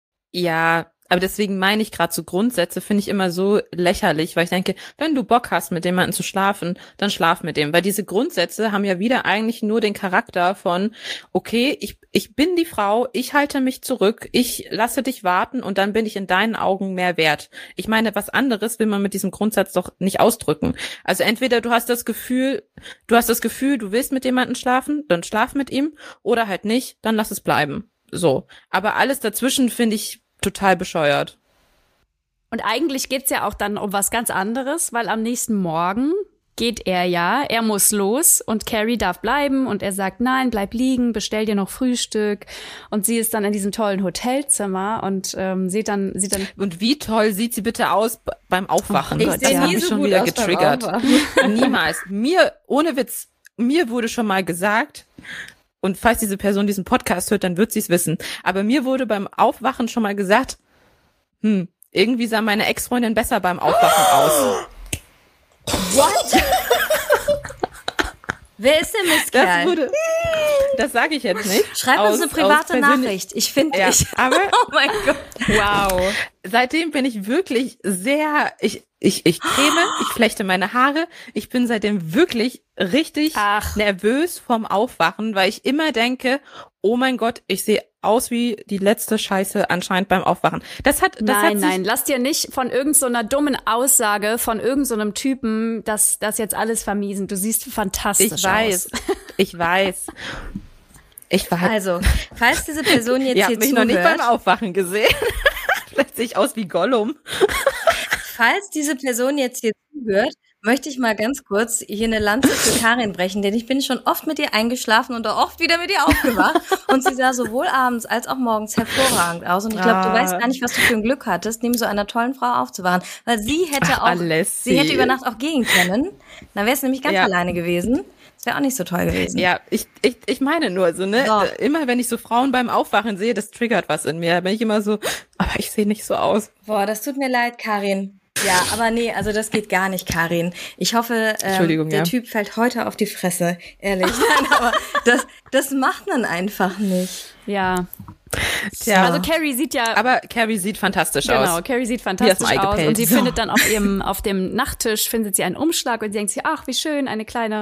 Ja, aber deswegen meine ich gerade so Grundsätze finde ich immer so lächerlich, weil ich denke, wenn du Bock hast, mit jemandem zu schlafen, dann schlaf mit dem. Weil diese Grundsätze haben ja wieder eigentlich nur den Charakter von, okay, ich bin die Frau, ich halte mich zurück, ich lasse dich warten und dann bin ich in deinen Augen mehr wert. Ich meine, was anderes will man mit diesem Grundsatz doch nicht ausdrücken. Also entweder du hast das Gefühl, du willst mit jemandem schlafen, dann schlaf mit ihm, oder halt nicht, dann lass es bleiben. So. Aber alles dazwischen finde ich total bescheuert. Und eigentlich geht's ja auch dann um was ganz anderes, weil am nächsten Morgen geht er ja. Er muss los und Carrie darf bleiben und er sagt, nein, bleib liegen, bestell dir noch Frühstück. Und sie ist dann in diesem tollen Hotelzimmer und sieht dann. Und wie toll sieht sie bitte aus beim Aufwachen? Ich sehe nie so schon gut wieder aus beim getriggert. Aufwachen. Niemals. Ohne Witz, mir wurde schon mal gesagt, und falls diese Person diesen Podcast hört, dann wird sie es wissen. Aber mir wurde beim Aufwachen schon mal gesagt, irgendwie sah meine Ex-Freundin besser beim Aufwachen aus. What? Wer ist der Mistkerl? Das sage ich jetzt nicht. Schreib uns eine private Nachricht. Ich finde dich. Aber, oh mein Gott. Wow. Seitdem bin ich wirklich sehr, ich creme, ich flechte meine Haare. Ich bin seitdem wirklich richtig nervös vorm Aufwachen, weil ich immer denke, oh mein Gott, ich sehe aus wie die letzte Scheiße anscheinend beim Aufwachen. Nein, lass dir nicht von irgendeiner dummen Aussage von irgendeinem Typen das jetzt alles vermiesen. Du siehst fantastisch aus. Ich weiß. Also, falls diese Person jetzt hier zuhört. Mich noch nicht beim Aufwachen gesehen. Vielleicht sehe ich aus wie Gollum. Falls diese Person jetzt hier zuhört, möchte ich mal ganz kurz hier eine Lanze für Karin brechen, denn ich bin schon oft mit ihr eingeschlafen und auch oft wieder mit ihr aufgewacht. Und sie sah sowohl abends als auch morgens hervorragend aus. Und ich glaube, du weißt gar nicht, was du für ein Glück hattest, neben so einer tollen Frau aufzuwachen. Weil sie hätte über Nacht auch gehen können. Dann wäre es nämlich ganz alleine gewesen. Das wäre auch nicht so toll gewesen. Ja, ich meine nur so, ne? So. Immer wenn ich so Frauen beim Aufwachen sehe, das triggert was in mir. Da bin ich immer so, aber ich sehe nicht so aus. Boah, das tut mir leid, Karin. Ja, aber nee, also das geht gar nicht, Karin. Ich hoffe, der Typ fällt heute auf die Fresse, ehrlich. Nein, aber das macht man einfach nicht. Ja. Tja. Also Carrie sieht fantastisch aus. Genau, Carrie sieht fantastisch aus und sie findet dann auf dem Nachttisch findet sie einen Umschlag und sie denkt sich, ach, wie schön, eine kleine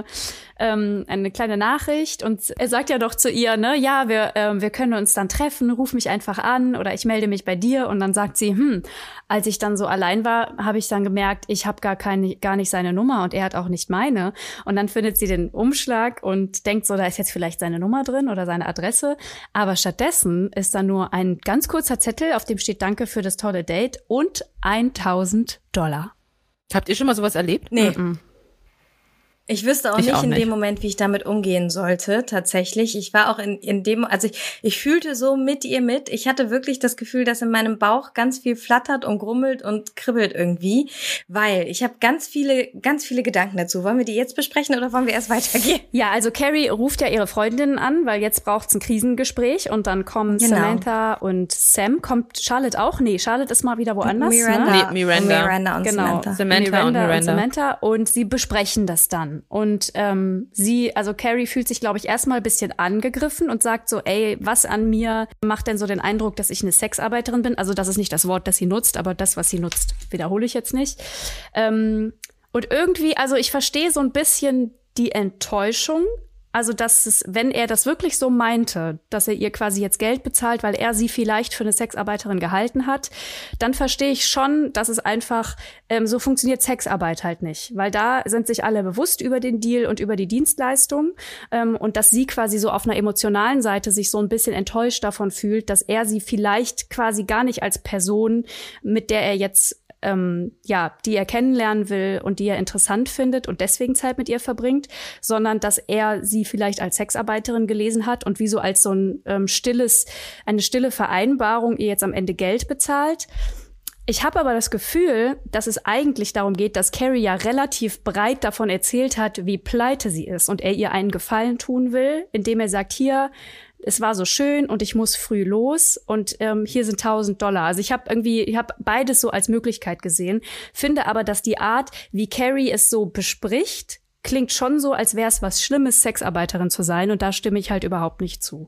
Nachricht und er sagt ja doch zu ihr, ne, ja, wir können uns dann treffen, ruf mich einfach an oder ich melde mich bei dir und dann sagt sie, als ich dann so allein war, habe ich dann gemerkt, ich habe gar nicht seine Nummer und er hat auch nicht meine und dann findet sie den Umschlag und denkt so, da ist jetzt vielleicht seine Nummer drin oder seine Adresse, aber stattdessen ist da nur ein ganz kurzer Zettel, auf dem steht Danke für das tolle Date und $1.000. Habt ihr schon mal sowas erlebt? Nee. Ich wüsste auch nicht in dem Moment, wie ich damit umgehen sollte, tatsächlich. Ich war auch in dem, also ich fühlte so mit ihr mit. Ich hatte wirklich das Gefühl, dass in meinem Bauch ganz viel flattert und grummelt und kribbelt irgendwie, weil ich habe ganz viele Gedanken dazu. Wollen wir die jetzt besprechen oder wollen wir erst weitergehen? Ja, also Carrie ruft ja ihre Freundinnen an, weil jetzt braucht's ein Krisengespräch und dann kommen Samantha und Sam. Kommt Charlotte auch? Nee, Charlotte ist mal wieder woanders. Miranda. Ne? Miranda und genau. Samantha und sie besprechen das dann. Und Carrie fühlt sich, glaube ich, erstmal ein bisschen angegriffen und sagt so, ey, was an mir macht denn so den Eindruck, dass ich eine Sexarbeiterin bin? Also das ist nicht das Wort, das sie nutzt, aber das, was sie nutzt, wiederhole ich jetzt nicht. Und irgendwie, also ich verstehe so ein bisschen die Enttäuschung. Also, wenn er das wirklich so meinte, dass er ihr quasi jetzt Geld bezahlt, weil er sie vielleicht für eine Sexarbeiterin gehalten hat, dann verstehe ich schon, dass es einfach, so funktioniert Sexarbeit halt nicht. Weil da sind sich alle bewusst über den Deal und über die Dienstleistung und dass sie quasi so auf einer emotionalen Seite sich so ein bisschen enttäuscht davon fühlt, dass er sie vielleicht quasi gar nicht als Person, mit der er jetzt die er kennenlernen will und die er interessant findet und deswegen Zeit mit ihr verbringt, sondern dass er sie vielleicht als Sexarbeiterin gelesen hat und wie so als so eine stille Vereinbarung ihr jetzt am Ende Geld bezahlt. Ich habe aber das Gefühl, dass es eigentlich darum geht, dass Carrie ja relativ breit davon erzählt hat, wie pleite sie ist und er ihr einen Gefallen tun will, indem er sagt, hier, es war so schön und ich muss früh los und hier sind $1.000. Also ich habe beides so als Möglichkeit gesehen, finde aber, dass die Art, wie Carrie es so bespricht, klingt schon so, als wäre es was Schlimmes, Sexarbeiterin zu sein und da stimme ich halt überhaupt nicht zu.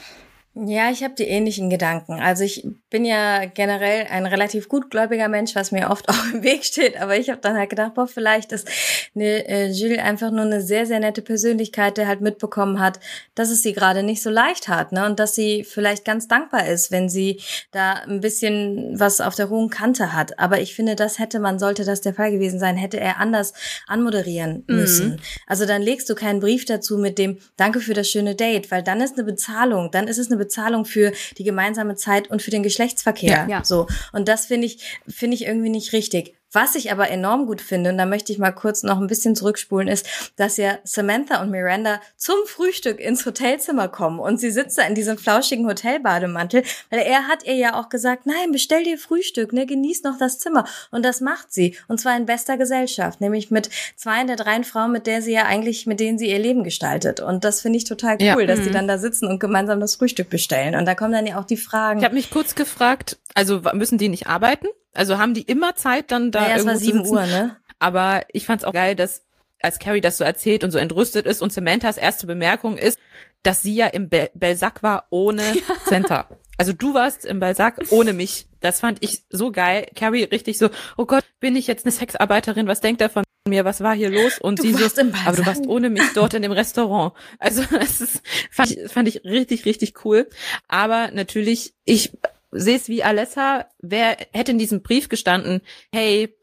Ja, ich habe die ähnlichen Gedanken. Also ich bin ja generell ein relativ gutgläubiger Mensch, was mir oft auch im Weg steht. Aber ich habe dann halt gedacht, vielleicht ist Jules einfach nur eine sehr, sehr nette Persönlichkeit, der halt mitbekommen hat, dass es sie gerade nicht so leicht hat, ne? Und dass sie vielleicht ganz dankbar ist, wenn sie da ein bisschen was auf der hohen Kante hat. Aber ich finde, sollte das der Fall gewesen sein, hätte er anders anmoderieren müssen. Also dann legst du keinen Brief dazu mit dem Danke für das schöne Date, weil dann ist eine Bezahlung für die gemeinsame Zeit und für den Geschlechtsverkehr. Ja. So. Und das finde ich irgendwie nicht richtig. Was ich aber enorm gut finde, und da möchte ich mal kurz noch ein bisschen zurückspulen, ist, dass ja Samantha und Miranda zum Frühstück ins Hotelzimmer kommen und sie sitzt da in diesem flauschigen Hotelbademantel, weil er hat ihr ja auch gesagt, nein, bestell dir Frühstück, ne, genieß noch das Zimmer. Und das macht sie. Und zwar in bester Gesellschaft, nämlich mit 2 der 3 Frauen, mit denen sie ihr Leben gestaltet. Und das finde ich total cool, dass die dann da sitzen und gemeinsam das Frühstück bestellen. Und da kommen dann ja auch die Fragen. Ich habe mich kurz gefragt, also müssen die nicht arbeiten? Also haben die immer Zeit, dann da naja, irgendwo es war 7 zu sitzen? Uhr, ne? Aber ich fand's auch geil, dass als Carrie das so erzählt und so entrüstet ist und Samanthas erste Bemerkung ist, dass sie ja im Belsac war ohne Center. Also du warst im Belsac ohne mich. Das fand ich so geil. Carrie richtig so, oh Gott, bin ich jetzt eine Sexarbeiterin? Was denkt er von mir? Was war hier los? Und sie so, aber du warst ohne mich dort in dem Restaurant. Also das fand ich richtig, richtig cool. Aber natürlich, ich sehe es wie Alessa, wer hätte in diesem Brief gestanden, hey,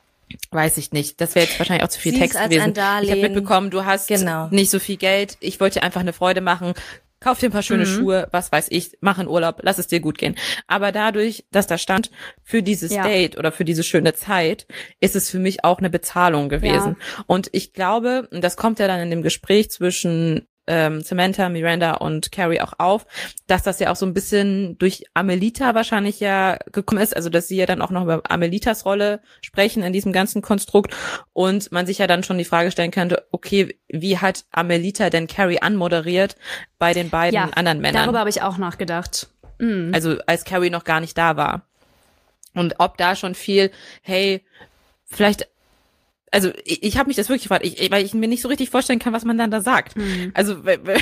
weiß ich nicht, das wäre jetzt wahrscheinlich auch zu viel Text gewesen. Ich habe mitbekommen, du hast nicht so viel Geld, ich wollte dir einfach eine Freude machen, kauf dir ein paar schöne Schuhe, was weiß ich, mach einen Urlaub, lass es dir gut gehen. Aber dadurch, dass da stand, für dieses Date oder für diese schöne Zeit, ist es für mich auch eine Bezahlung gewesen. Ja. Und ich glaube, und das kommt ja dann in dem Gespräch zwischen Samantha, Miranda und Carrie auch auf, dass das ja auch so ein bisschen durch Amelita wahrscheinlich ja gekommen ist, also dass sie ja dann auch noch über Amelitas Rolle sprechen in diesem ganzen Konstrukt und man sich ja dann schon die Frage stellen könnte, okay, wie hat Amelita denn Carrie anmoderiert bei den beiden anderen Männern? Darüber habe ich auch nachgedacht. Mhm. Also als Carrie noch gar nicht da war. Und ob da schon viel, hey, vielleicht, also ich habe mich das wirklich gefragt, weil ich mir nicht so richtig vorstellen kann, was man dann da sagt. Mhm. Also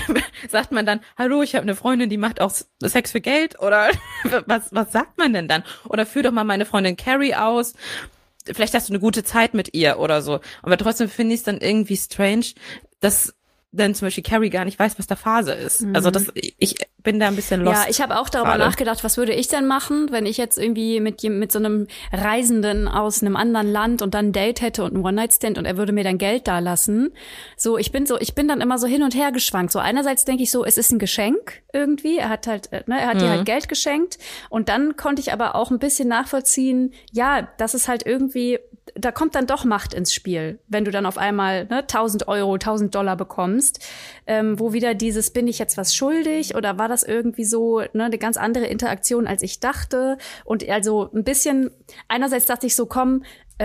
sagt man dann, hallo, ich habe eine Freundin, die macht auch Sex für Geld? Oder was sagt man denn dann? Oder führ doch mal meine Freundin Carrie aus. Vielleicht hast du eine gute Zeit mit ihr oder so. Aber trotzdem finde ich es dann irgendwie strange, dass dann zum Beispiel Carrie gar nicht weiß, was da Phase ist. Mhm. Also ich bin da ein bisschen lost. Ja, ich habe auch darüber nachgedacht, was würde ich denn machen, wenn ich jetzt irgendwie mit so einem Reisenden aus einem anderen Land und dann ein Date hätte und einen One-Night-Stand und er würde mir dann Geld da lassen. Ich bin dann immer so hin und her geschwankt. So einerseits denke ich so, es ist ein Geschenk irgendwie. Er hat halt, er hat dir halt Geld geschenkt. Und dann konnte ich aber auch ein bisschen nachvollziehen, ja, das ist halt irgendwie, da kommt dann doch Macht ins Spiel, wenn du dann auf einmal 1.000 Euro, $1.000 bekommst, wo wieder dieses, bin ich jetzt was schuldig oder war das irgendwie so eine ganz andere Interaktion, als ich dachte? Und also ein bisschen, einerseits dachte ich so, komm,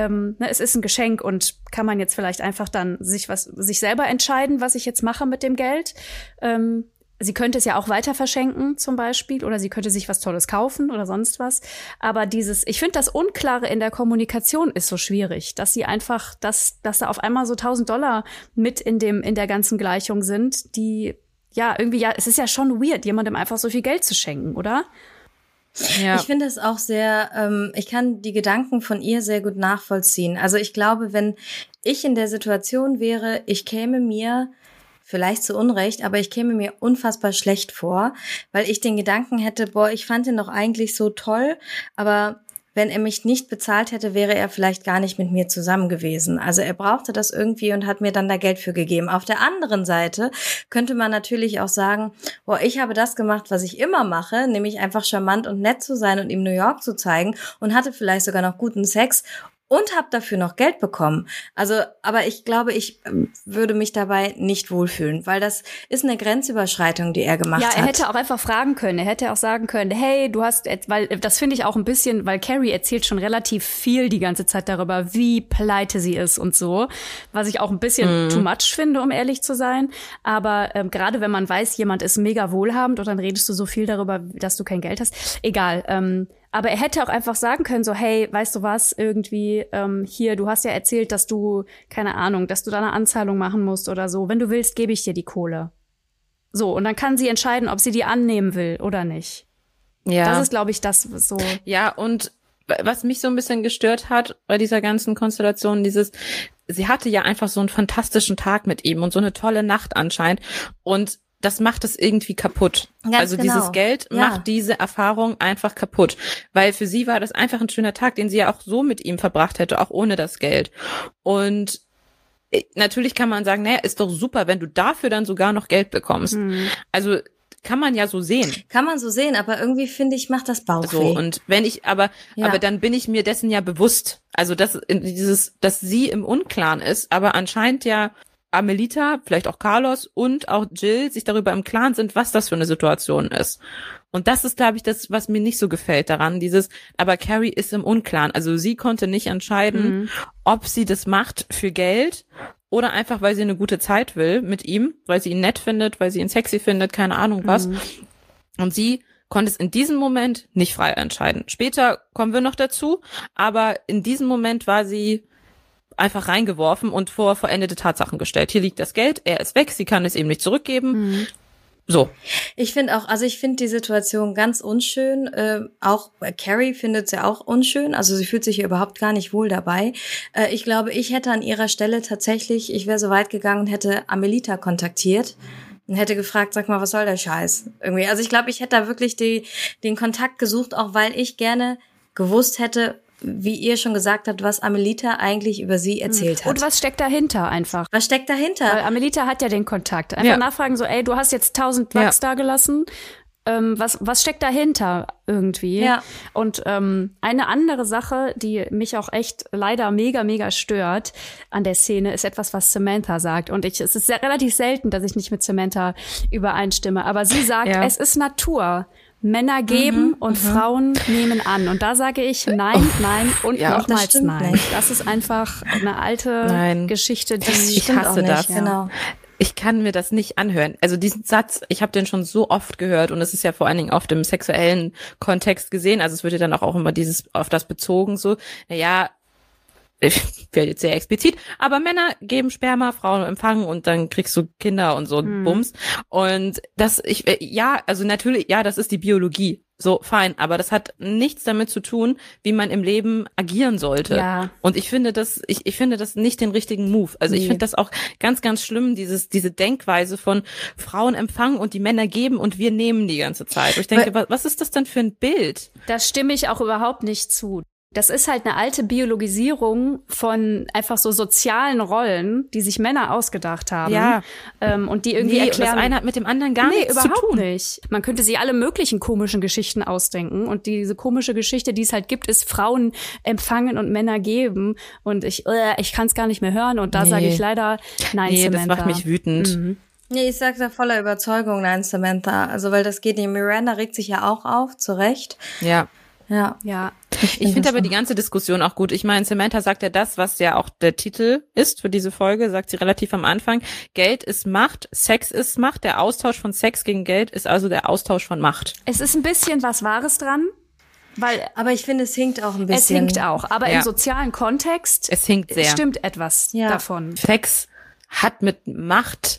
es ist ein Geschenk und kann man jetzt vielleicht einfach dann sich selber entscheiden, was ich jetzt mache mit dem Geld. Sie könnte es ja auch weiter verschenken zum Beispiel oder sie könnte sich was Tolles kaufen oder sonst was. Aber ich finde, das Unklare in der Kommunikation ist so schwierig, dass sie einfach, dass da auf einmal so $1.000 mit in der ganzen Gleichung sind, die irgendwie es ist ja schon weird, jemandem einfach so viel Geld zu schenken, oder? Ja. Ich finde es auch sehr, ich kann die Gedanken von ihr sehr gut nachvollziehen. Also ich glaube, wenn ich in der Situation wäre, ich käme mir vielleicht zu Unrecht, aber ich käme mir unfassbar schlecht vor, weil ich den Gedanken hätte, ich fand ihn doch eigentlich so toll, aber wenn er mich nicht bezahlt hätte, wäre er vielleicht gar nicht mit mir zusammen gewesen. Also er brauchte das irgendwie und hat mir dann da Geld für gegeben. Auf der anderen Seite könnte man natürlich auch sagen, ich habe das gemacht, was ich immer mache, nämlich einfach charmant und nett zu sein und ihm New York zu zeigen und hatte vielleicht sogar noch guten Sex und habe dafür noch Geld bekommen. Also, aber ich glaube, ich würde mich dabei nicht wohlfühlen, weil das ist eine Grenzüberschreitung, die er gemacht hat. Ja, er hätte auch einfach fragen können. Er hätte auch sagen können, hey, weil das finde ich auch ein bisschen, weil Carrie erzählt schon relativ viel die ganze Zeit darüber, wie pleite sie ist und so, was ich auch ein bisschen too much finde, um ehrlich zu sein. Aber gerade wenn man weiß, jemand ist mega wohlhabend und dann redest du so viel darüber, dass du kein Geld hast. Egal, aber er hätte auch einfach sagen können, so, hey, weißt du was, irgendwie, hier, du hast ja erzählt, dass du, keine Ahnung, dass du da eine Anzahlung machen musst oder so. Wenn du willst, gebe ich dir die Kohle. So, und dann kann sie entscheiden, ob sie die annehmen will oder nicht. Ja. Das ist, glaube ich, das so. Ja, und was mich so ein bisschen gestört hat bei dieser ganzen Konstellation, sie hatte ja einfach so einen fantastischen Tag mit ihm und so eine tolle Nacht anscheinend und das macht es irgendwie kaputt. Ganz also genau. Dieses Geld macht diese Erfahrung einfach kaputt. Weil für sie war das einfach ein schöner Tag, den sie ja auch so mit ihm verbracht hätte, auch ohne das Geld. Und natürlich kann man sagen, naja, ist doch super, wenn du dafür dann sogar noch Geld bekommst. Also kann man ja so sehen. Kann man so sehen, aber irgendwie finde ich, macht das Bauchweh. So, und wenn ich, aber dann bin ich mir dessen ja bewusst. Also, dass sie im Unklaren ist, aber anscheinend ja Amelita, vielleicht auch Carlos und auch Jill sich darüber im Klaren sind, was das für eine Situation ist. Und das ist, glaube ich, das, was mir nicht so gefällt daran, aber Carrie ist im Unklaren. Also sie konnte nicht entscheiden, ob sie das macht für Geld oder einfach, weil sie eine gute Zeit will mit ihm, weil sie ihn nett findet, weil sie ihn sexy findet, keine Ahnung was. Und sie konnte es in diesem Moment nicht frei entscheiden. Später kommen wir noch dazu, aber in diesem Moment war sie einfach reingeworfen und vor vollendete Tatsachen gestellt. Hier liegt das Geld, er ist weg, sie kann es ihm nicht zurückgeben. So. Ich finde die Situation ganz unschön. Auch Carrie findet es ja auch unschön. Also sie fühlt sich hier überhaupt gar nicht wohl dabei. Ich glaube, ich hätte an ihrer Stelle ich wäre so weit gegangen und hätte Amelita kontaktiert und hätte gefragt, sag mal, was soll der Scheiß? Irgendwie. Also ich glaube, ich hätte da wirklich den Kontakt gesucht, auch weil ich gerne gewusst hätte, wie ihr schon gesagt habt, was Amelita eigentlich über sie erzählt hat. Und was steckt dahinter einfach? Was steckt dahinter? Weil Amelita hat ja den Kontakt. Einfach nachfragen so, ey, du hast jetzt 1000 Wachs da gelassen. Was steckt dahinter irgendwie? Ja. Und eine andere Sache, die mich auch echt leider mega, mega stört an der Szene, ist etwas, was Samantha sagt. Und es ist relativ selten, dass ich nicht mit Samantha übereinstimme. Aber sie sagt, es ist Natur. Männer geben und Frauen nehmen an. Und da sage ich nein, nein und nochmals nein. Nicht. Das ist einfach eine alte Geschichte, die ich hasse das. Ja. Genau. Ich kann mir das nicht anhören. Also diesen Satz, ich habe den schon so oft gehört und es ist ja vor allen Dingen oft im sexuellen Kontext gesehen. Also es wird ja dann auch immer auf das bezogen, so, naja, ich werde jetzt sehr explizit, aber Männer geben Sperma, Frauen empfangen und dann kriegst du Kinder und so Bums. Und das, also natürlich, das ist die Biologie. So, fein, aber das hat nichts damit zu tun, wie man im Leben agieren sollte. Ja. Und ich finde das nicht den richtigen Move. Also ich finde das auch ganz, ganz schlimm, diese Denkweise von Frauen empfangen und die Männer geben und wir nehmen die ganze Zeit. Und ich denke, was ist das denn für ein Bild? Da stimme ich auch überhaupt nicht zu. Das ist halt eine alte Biologisierung von einfach so sozialen Rollen, die sich Männer ausgedacht haben. Ja. Und die irgendwie erklären. Das eine hat mit dem anderen gar nichts zu tun. Überhaupt nicht. Man könnte sich alle möglichen komischen Geschichten ausdenken. Und diese komische Geschichte, die es halt gibt, ist Frauen empfangen und Männer geben. Und ich kann es gar nicht mehr hören. Und da sage ich leider nein, Samantha. Das macht mich wütend. Nee, ich sage da voller Überzeugung nein, Samantha. Also, weil das geht nicht. Miranda regt sich ja auch auf, zu Recht. Ja. Ja. Ich finde aber die ganze Diskussion auch gut. Ich meine, Samantha sagt ja das, was ja auch der Titel ist für diese Folge, sagt sie relativ am Anfang. Geld ist Macht, Sex ist Macht. Der Austausch von Sex gegen Geld ist also der Austausch von Macht. Es ist ein bisschen was Wahres dran. Aber ich finde, es hinkt auch ein bisschen. Es hinkt auch, aber im sozialen Kontext es hinkt sehr. Stimmt etwas davon. Sex hat mit Macht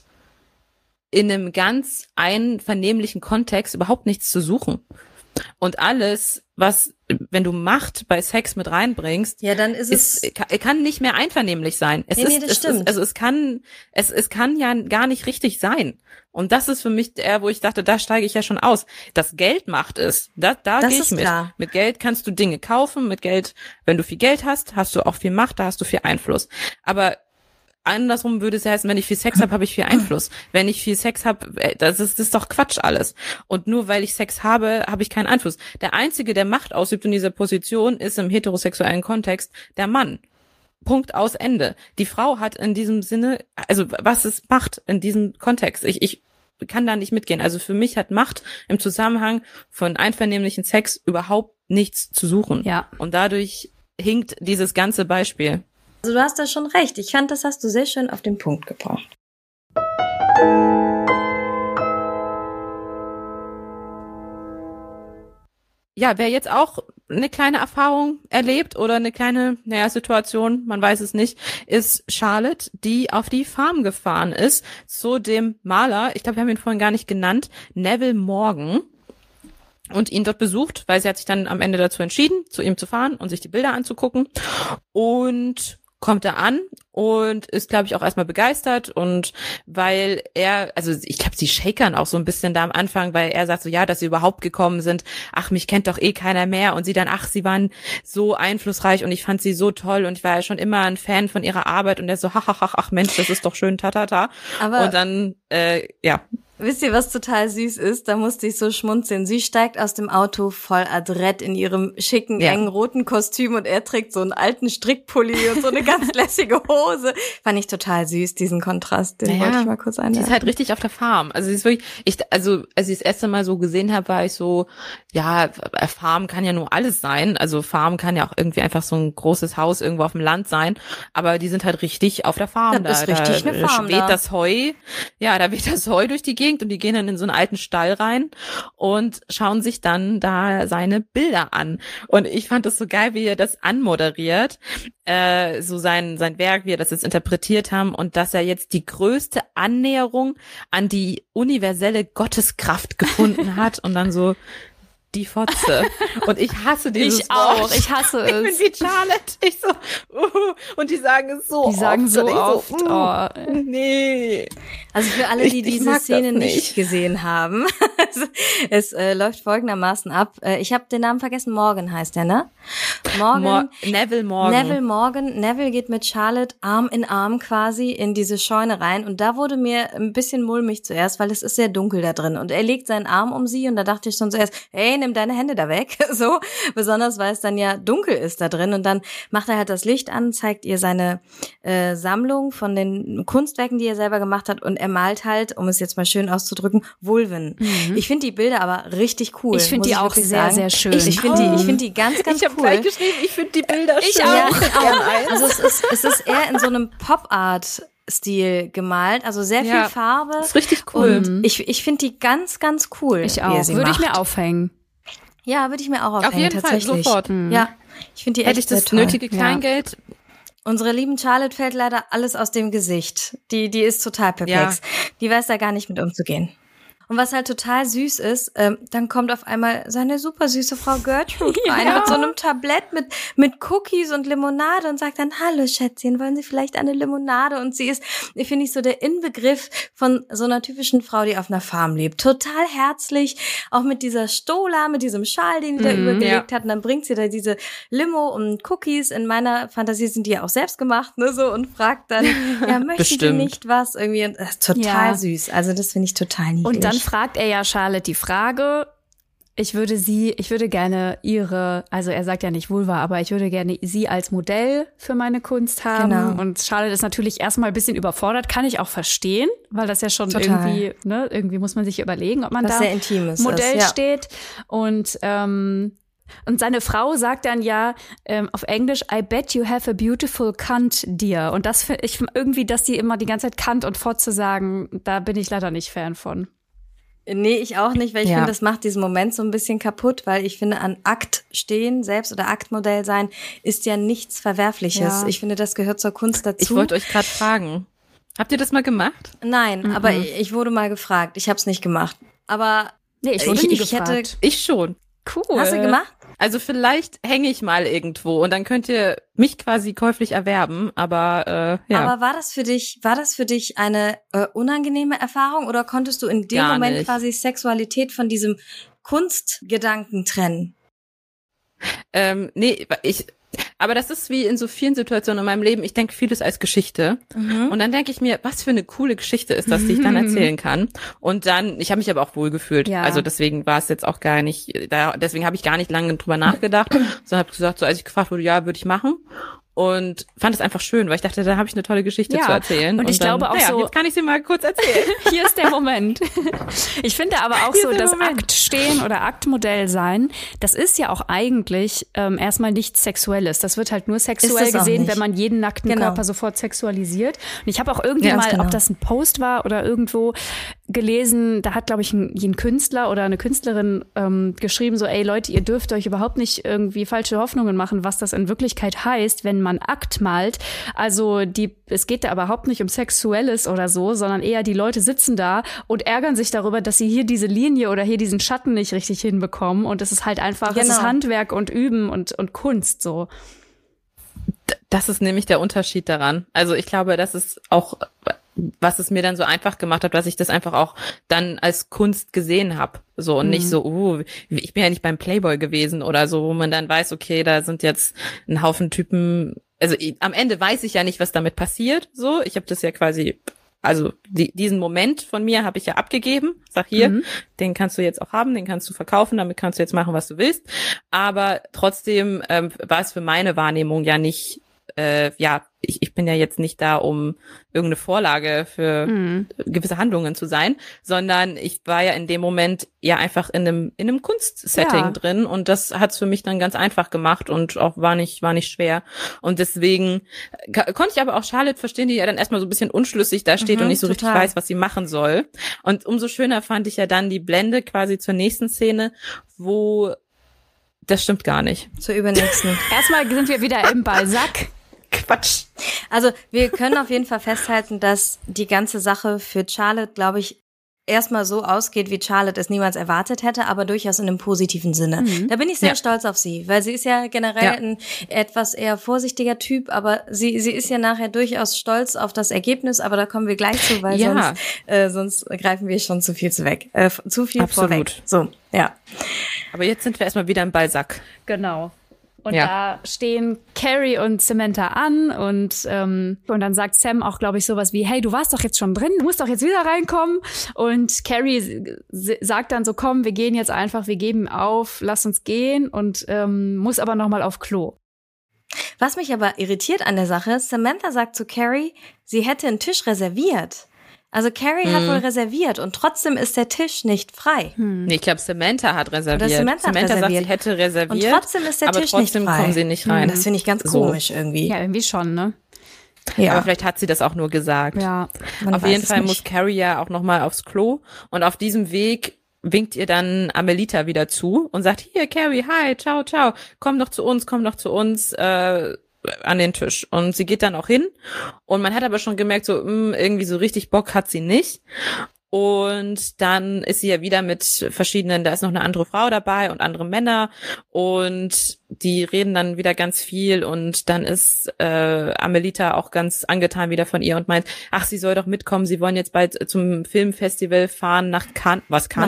in einem ganz einvernehmlichen Kontext überhaupt nichts zu suchen. Und alles, wenn du Macht bei Sex mit reinbringst, dann ist kann nicht mehr einvernehmlich sein. Das stimmt. Es kann ja gar nicht richtig sein. Und das ist für mich wo ich dachte, da steige ich ja schon aus. Das Geld macht es. Da gehe ich mit. Klar. Mit Geld kannst du Dinge kaufen. Mit Geld, wenn du viel Geld hast, hast du auch viel Macht, da hast du viel Einfluss. Aber andersrum würde es heißen, wenn ich viel Sex habe, habe ich viel Einfluss. Wenn ich viel Sex habe, das ist doch Quatsch alles. Und nur weil ich Sex habe, habe ich keinen Einfluss. Der Einzige, der Macht ausübt in dieser Position, ist im heterosexuellen Kontext der Mann. Punkt, aus, Ende. Die Frau hat in diesem Sinne, also was ist Macht in diesem Kontext? Ich kann da nicht mitgehen. Also für mich hat Macht im Zusammenhang von einvernehmlichen Sex überhaupt nichts zu suchen. Ja. Und dadurch hinkt dieses ganze Beispiel. Also du hast da schon recht. Ich fand, das hast du sehr schön auf den Punkt gebracht. Ja, wer jetzt auch eine kleine Erfahrung erlebt oder eine kleine, Situation, man weiß es nicht, ist Charlotte, die auf die Farm gefahren ist zu dem Maler, ich glaube, wir haben ihn vorhin gar nicht genannt, Neville Morgan, und ihn dort besucht, weil sie hat sich dann am Ende dazu entschieden, zu ihm zu fahren und sich die Bilder anzugucken, und kommt da an und ist, glaube ich, auch erstmal begeistert, und weil ich glaube, sie shakern auch so ein bisschen da am Anfang, weil er sagt so, ja, dass sie überhaupt gekommen sind, ach, mich kennt doch eh keiner mehr, und sie dann, ach, sie waren so einflussreich und ich fand sie so toll und ich war ja schon immer ein Fan von ihrer Arbeit, und er so, ach Mensch, das ist doch schön, ach, Mensch, das ist doch schön, ach, Mensch, das ist doch schön, ach, Mensch, das ist doch schön, ach, Mensch, das ist doch schön, ach, Mensch, das ist doch schön, ach, Mensch, Wisst ihr, was total süß ist? Da musste ich so schmunzeln. Sie steigt aus dem Auto voll adrett in ihrem schicken, engen roten Kostüm und er trägt so einen alten Strickpulli und so eine ganz lässige Hose. Fand ich total süß, diesen Kontrast. Den wollte ich mal kurz einwerfen. Die ist halt richtig auf der Farm. Also sie ist wirklich, als ich das erste Mal so gesehen habe, war ich so, ja, Farm kann ja nur alles sein. Also Farm kann ja auch irgendwie einfach so ein großes Haus irgendwo auf dem Land sein. Aber die sind halt richtig auf der Farm. Das ist richtig eine Farm. Da weht das Heu. Ja, da weht das Heu durch die Gegend und die gehen dann in so einen alten Stall rein und schauen sich dann da seine Bilder an. Und ich fand das so geil, wie er das anmoderiert, so sein Werk, wie er das jetzt interpretiert haben und dass er jetzt die größte Annäherung an die universelle Gotteskraft gefunden hat und dann so die Fotze. Und ich hasse dieses Ich auch, ich hasse es. Ich bin wie Charlotte. Ich so, und die sagen es so oft. Die sagen so oft. Nee. Also für alle, die diese Szene nicht gesehen haben, es läuft folgendermaßen ab. Ich habe den Namen vergessen, Morgan heißt der, ne? Neville Morgan. Neville geht mit Charlotte Arm in Arm quasi in diese Scheune rein und da wurde mir ein bisschen mulmig zuerst, weil es ist sehr dunkel da drin und er legt seinen Arm um sie und da dachte ich schon zuerst, hey, nimm deine Hände da weg, so, besonders weil es dann ja dunkel ist da drin und dann macht er halt das Licht an, zeigt ihr seine Sammlung von den Kunstwerken, die er selber gemacht hat und er malt halt, um es jetzt mal schön auszudrücken, Vulven. Ich finde die Bilder aber richtig cool. Ich finde die auch sehr, sehr schön. Ich finde die ganz, ganz cool. Ich habe gleich geschrieben, ich finde die Bilder schön. Ich auch. Also es ist eher in so einem Pop-Art-Stil gemalt, also sehr viel Farbe. Das ist richtig cool. Und ich finde die ganz, ganz cool. Ich auch. Würde ich mir aufhängen. Ja, würde ich mir auch aufhängen. Auf jeden tatsächlich. Fall, sofort. Ja, ich finde die Hätte echt ich das toll. nötige Kleingeld. Unsere lieben Charlotte fällt leider alles aus dem Gesicht. Die ist total perplex. Ja. Die weiß da gar nicht mit umzugehen. Und was halt total süß ist, dann kommt auf einmal seine super süße Frau Gertrude rein mit so einem Tablett mit Cookies und Limonade und sagt dann, hallo Schätzchen, wollen Sie vielleicht eine Limonade? Und sie ist, finde ich, so der Inbegriff von so einer typischen Frau, die auf einer Farm lebt. Total herzlich, auch mit dieser Stola, mit diesem Schal, den die da übergelegt hat. Und dann bringt sie da diese Limo und Cookies. In meiner Fantasie sind die ja auch selbst gemacht, ne, so, und fragt dann, ja, möchten Sie nicht was? Irgendwie, und das ist total süß. Also das finde ich total niedlich. Und dann fragt er ja Charlotte die Frage, ich würde gerne also er sagt ja nicht Vulva, aber ich würde gerne sie als Modell für meine Kunst haben. Genau. Und Charlotte ist natürlich erstmal ein bisschen überfordert, kann ich auch verstehen, weil das ja schon irgendwie muss man sich überlegen, ob man da Modell steht. Und seine Frau sagt dann ja auf Englisch, I bet you have a beautiful cunt, dear. Und das finde ich irgendwie, dass die immer die ganze Zeit Kant und Fotze sagen, da bin ich leider nicht Fan von. Nee, ich auch nicht, weil ich finde, das macht diesen Moment so ein bisschen kaputt, weil ich finde, an Akt stehen, selbst oder Aktmodell sein, ist ja nichts Verwerfliches. Ja. Ich finde, das gehört zur Kunst dazu. Ich wollte euch gerade fragen, habt ihr das mal gemacht? Nein, aber ich wurde mal gefragt. Ich habe es nicht gemacht. Aber nee, ich wurde nie gefragt. Ich schon. Cool. Hast du gemacht? Also vielleicht hänge ich mal irgendwo und dann könnt ihr mich quasi käuflich erwerben, aber ja. Aber war das für dich eine unangenehme Erfahrung oder konntest du in dem Moment quasi Sexualität von diesem Kunstgedanken trennen? Nee, aber das ist wie in so vielen Situationen in meinem Leben. Ich denke vieles als Geschichte. Und dann denke ich mir, was für eine coole Geschichte ist das, die ich dann erzählen kann. Und dann, ich habe mich aber auch wohl gefühlt. Ja. Also deswegen war es jetzt auch gar nicht, deswegen habe ich gar nicht lange drüber nachgedacht, sondern habe gesagt, so als ich gefragt wurde, ja, würde ich machen. Und fand es einfach schön, weil ich dachte, da habe ich eine tolle Geschichte zu erzählen. Und ich glaube auch so, jetzt kann ich sie mal kurz erzählen. Hier ist der Moment. Ich finde aber auch so, das Aktstehen oder Aktmodell sein, das ist ja auch eigentlich erstmal nichts Sexuelles. Das wird halt nur sexuell gesehen, wenn man jeden nackten Körper sofort sexualisiert. Und ich habe auch irgendwie ob das ein Post war oder irgendwo gelesen, da hat, glaube ich, ein Künstler oder eine Künstlerin geschrieben, so, ey Leute, ihr dürft euch überhaupt nicht irgendwie falsche Hoffnungen machen, was das in Wirklichkeit heißt, wenn man Akt malt. Also es geht da überhaupt nicht um Sexuelles oder so, sondern eher die Leute sitzen da und ärgern sich darüber, dass sie hier diese Linie oder hier diesen Schatten nicht richtig hinbekommen. Und es ist halt einfach, es ist Handwerk und Üben und Kunst so. Das ist nämlich der Unterschied daran. Also ich glaube, das ist auch, was es mir dann so einfach gemacht hat, dass ich das einfach auch dann als Kunst gesehen habe. So und nicht so, ich bin ja nicht beim Playboy gewesen oder so, wo man dann weiß, okay, da sind jetzt ein Haufen Typen. Also am Ende weiß ich ja nicht, was damit passiert. So, ich habe das ja quasi also diesen Moment von mir habe ich ja abgegeben. Sag hier, den kannst du jetzt auch haben, den kannst du verkaufen, damit kannst du jetzt machen, was du willst. Aber trotzdem war es für meine Wahrnehmung ja nicht, ich bin ja jetzt nicht da, um irgendeine Vorlage für gewisse Handlungen zu sein, sondern ich war ja in dem Moment ja einfach in einem Kunstsetting drin und das hat's für mich dann ganz einfach gemacht und auch war nicht schwer. Und deswegen konnte ich aber auch Charlotte verstehen, die ja dann erstmal so ein bisschen unschlüssig da steht und nicht so richtig weiß, was sie machen soll. Und umso schöner fand ich ja dann die Blende quasi zur nächsten Szene, wo das stimmt gar nicht. Zur übernächsten. Erstmal sind wir wieder im Balzac. Quatsch. Also wir können auf jeden Fall festhalten, dass die ganze Sache für Charlotte, glaube ich, erstmal so ausgeht, wie Charlotte es niemals erwartet hätte, aber durchaus in einem positiven Sinne. Da bin ich sehr stolz auf sie, weil sie ist ja generell ein etwas eher vorsichtiger Typ, aber sie ist ja nachher durchaus stolz auf das Ergebnis, aber da kommen wir gleich zu, weil sonst greifen wir schon zu viel vorweg. So, ja. Aber jetzt sind wir erstmal wieder im Balzac. Genau. Und da stehen Carrie und Samantha an und dann sagt Sam auch, glaube ich, sowas wie, hey, du warst doch jetzt schon drin, du musst doch jetzt wieder reinkommen. Und Carrie sagt dann so, komm, wir gehen jetzt einfach, wir geben auf, lass uns gehen und muss aber nochmal auf Klo. Was mich aber irritiert an der Sache, Samantha sagt zu Carrie, sie hätte einen Tisch reserviert. Also Carrie hat wohl reserviert und trotzdem ist der Tisch nicht frei. Nee, ich glaube, Samantha hat reserviert. Samantha hat reserviert. Sagt, sie hätte reserviert. Und trotzdem ist der Tisch nicht frei. Aber trotzdem kommen sie nicht rein. Das finde ich ganz komisch irgendwie. Ja, irgendwie schon, ne? Ja. Aber vielleicht hat sie das auch nur gesagt. Ja. Auf jeden Fall muss Carrie ja auch nochmal aufs Klo und auf diesem Weg winkt ihr dann Amelita wieder zu und sagt, hier, Carrie, hi, ciao, ciao, komm doch zu uns, an den Tisch. Und sie geht dann auch hin und man hat aber schon gemerkt, so irgendwie so richtig Bock hat sie nicht. Und dann ist sie ja wieder mit verschiedenen, da ist noch eine andere Frau dabei und andere Männer und die reden dann wieder ganz viel und dann ist Amelita auch ganz angetan wieder von ihr und meint, ach, sie soll doch mitkommen, sie wollen jetzt bald zum Filmfestival fahren nach Cannes. Was Cannes?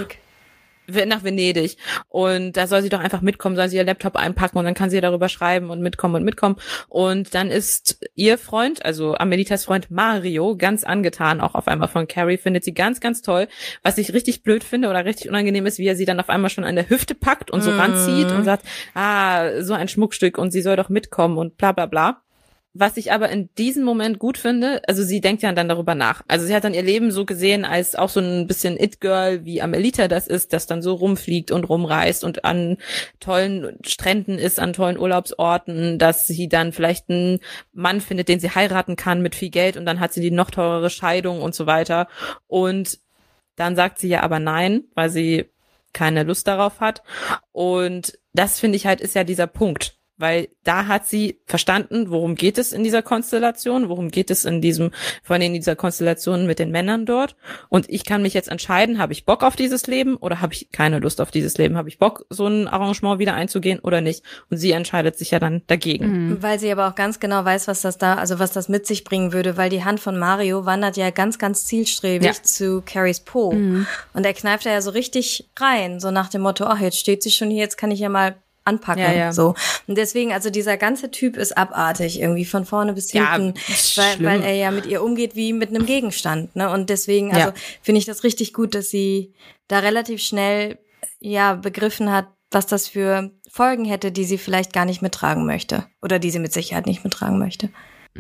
Nach Venedig. Und da soll sie doch einfach mitkommen, soll sie ihr Laptop einpacken und dann kann sie darüber schreiben und mitkommen. Und dann ist ihr Freund, also Amelitas Freund Mario, ganz angetan auch auf einmal von Carrie, findet sie ganz, ganz toll. Was ich richtig blöd finde oder richtig unangenehm ist, wie er sie dann auf einmal schon an der Hüfte packt und so ranzieht und sagt, so ein Schmuckstück und sie soll doch mitkommen und bla bla bla. Was ich aber in diesem Moment gut finde, also sie denkt ja dann darüber nach. Also sie hat dann ihr Leben so gesehen als auch so ein bisschen It-Girl, wie Amelita das ist, das dann so rumfliegt und rumreist und an tollen Stränden ist, an tollen Urlaubsorten, dass sie dann vielleicht einen Mann findet, den sie heiraten kann mit viel Geld und dann hat sie die noch teurere Scheidung und so weiter. Und dann sagt sie ja aber nein, weil sie keine Lust darauf hat. Und das finde ich halt ist ja dieser Punkt. Weil da hat sie verstanden, worum geht es in dieser Konstellation, worum geht es in dieser Konstellation mit den Männern dort. Und ich kann mich jetzt entscheiden, habe ich Bock auf dieses Leben oder habe ich keine Lust auf dieses Leben? Habe ich Bock, so ein Arrangement wieder einzugehen oder nicht? Und sie entscheidet sich ja dann dagegen. Weil sie aber auch ganz genau weiß, was das mit sich bringen würde, weil die Hand von Mario wandert ja ganz, ganz zielstrebig zu Carries Po. Und er kneift da ja so richtig rein, so nach dem Motto, ach, jetzt steht sie schon hier, jetzt kann ich ja mal anpacken, so. Und deswegen, also dieser ganze Typ ist abartig, irgendwie von vorne bis hinten, weil er ja mit ihr umgeht wie mit einem Gegenstand, ne? Und deswegen, also finde ich das richtig gut, dass sie da relativ schnell, begriffen hat, was das für Folgen hätte, die sie vielleicht gar nicht mittragen möchte. Oder die sie mit Sicherheit nicht mittragen möchte.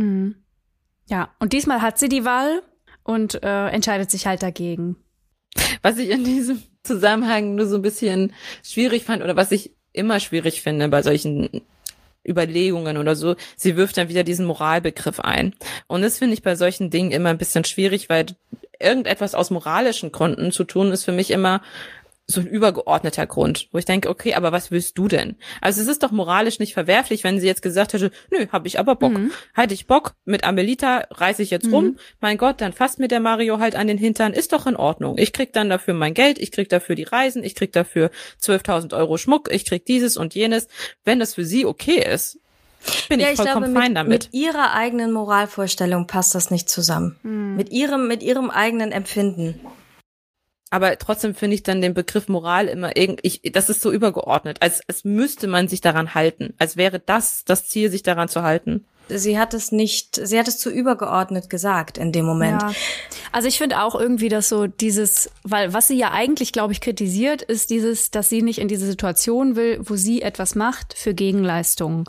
Ja, und diesmal hat sie die Wahl und entscheidet sich halt dagegen. Was ich in diesem Zusammenhang nur so ein bisschen schwierig fand oder was ich immer schwierig finde bei solchen Überlegungen oder so, sie wirft dann wieder diesen Moralbegriff ein. Und das finde ich bei solchen Dingen immer ein bisschen schwierig, weil irgendetwas aus moralischen Gründen zu tun ist für mich immer so ein übergeordneter Grund, wo ich denke, okay, aber was willst du denn? Also es ist doch moralisch nicht verwerflich, wenn sie jetzt gesagt hätte, nö, hab ich aber Bock. Hatte ich Bock, mit Amelita reiß ich jetzt rum, mein Gott, dann fasst mir der Mario halt an den Hintern, ist doch in Ordnung. Ich krieg dann dafür mein Geld, ich krieg dafür die Reisen, ich krieg dafür 12.000 Euro Schmuck, ich krieg dieses und jenes. Wenn das für sie okay ist, bin ich vollkommen fein damit. Mit ihrer eigenen Moralvorstellung passt das nicht zusammen. Mit ihrem eigenen Empfinden. Aber trotzdem finde ich dann den Begriff Moral immer das ist so übergeordnet, als müsste man sich daran halten, als wäre das Ziel, sich daran zu halten. sie hat es zu übergeordnet gesagt in dem Moment. Ja. Also ich finde auch irgendwie, dass so dieses, weil was sie ja eigentlich, glaube ich, kritisiert, ist dieses, dass sie nicht in diese Situation will, wo sie etwas macht für Gegenleistungen.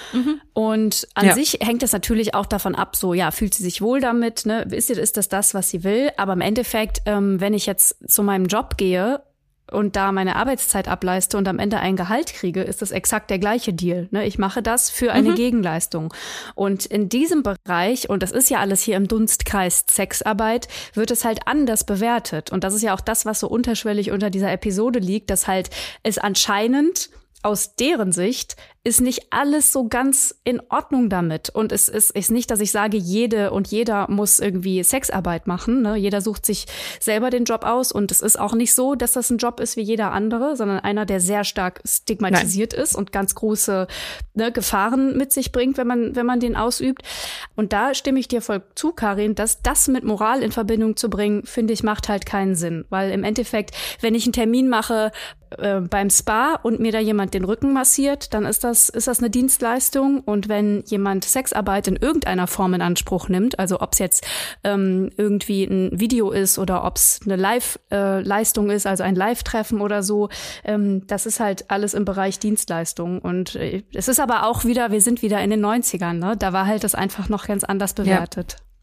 Und an sich hängt das natürlich auch davon ab, so, ja, fühlt sie sich wohl damit, ne? Ist das, was sie will? Aber im Endeffekt, wenn ich jetzt zu meinem Job gehe und da meine Arbeitszeit ableiste und am Ende ein Gehalt kriege, ist das exakt der gleiche Deal. Ne? Ich mache das für eine Gegenleistung. Und in diesem Bereich, und das ist ja alles hier im Dunstkreis Sexarbeit, wird es halt anders bewertet. Und das ist ja auch das, was so unterschwellig unter dieser Episode liegt, dass halt es anscheinend aus deren Sicht ist nicht alles so ganz in Ordnung damit. Und es ist nicht, dass ich sage, jede und jeder muss irgendwie Sexarbeit machen. Ne? Jeder sucht sich selber den Job aus. Und es ist auch nicht so, dass das ein Job ist wie jeder andere, sondern einer, der sehr stark stigmatisiert ist und ganz große Gefahren mit sich bringt, wenn man den ausübt. Und da stimme ich dir voll zu, Karin, dass das mit Moral in Verbindung zu bringen, finde ich, macht halt keinen Sinn. Weil im Endeffekt, wenn ich einen Termin mache beim Spa und mir da jemand den Rücken massiert, dann ist das eine Dienstleistung. Und wenn jemand Sexarbeit in irgendeiner Form in Anspruch nimmt, also ob es jetzt irgendwie ein Video ist oder ob es eine Live-Leistung ist, also ein Live-Treffen oder so, das ist halt alles im Bereich Dienstleistung. Und es ist aber auch wieder, wir sind wieder in den 90ern, ne? Da war halt das einfach noch ganz anders bewertet. Ja.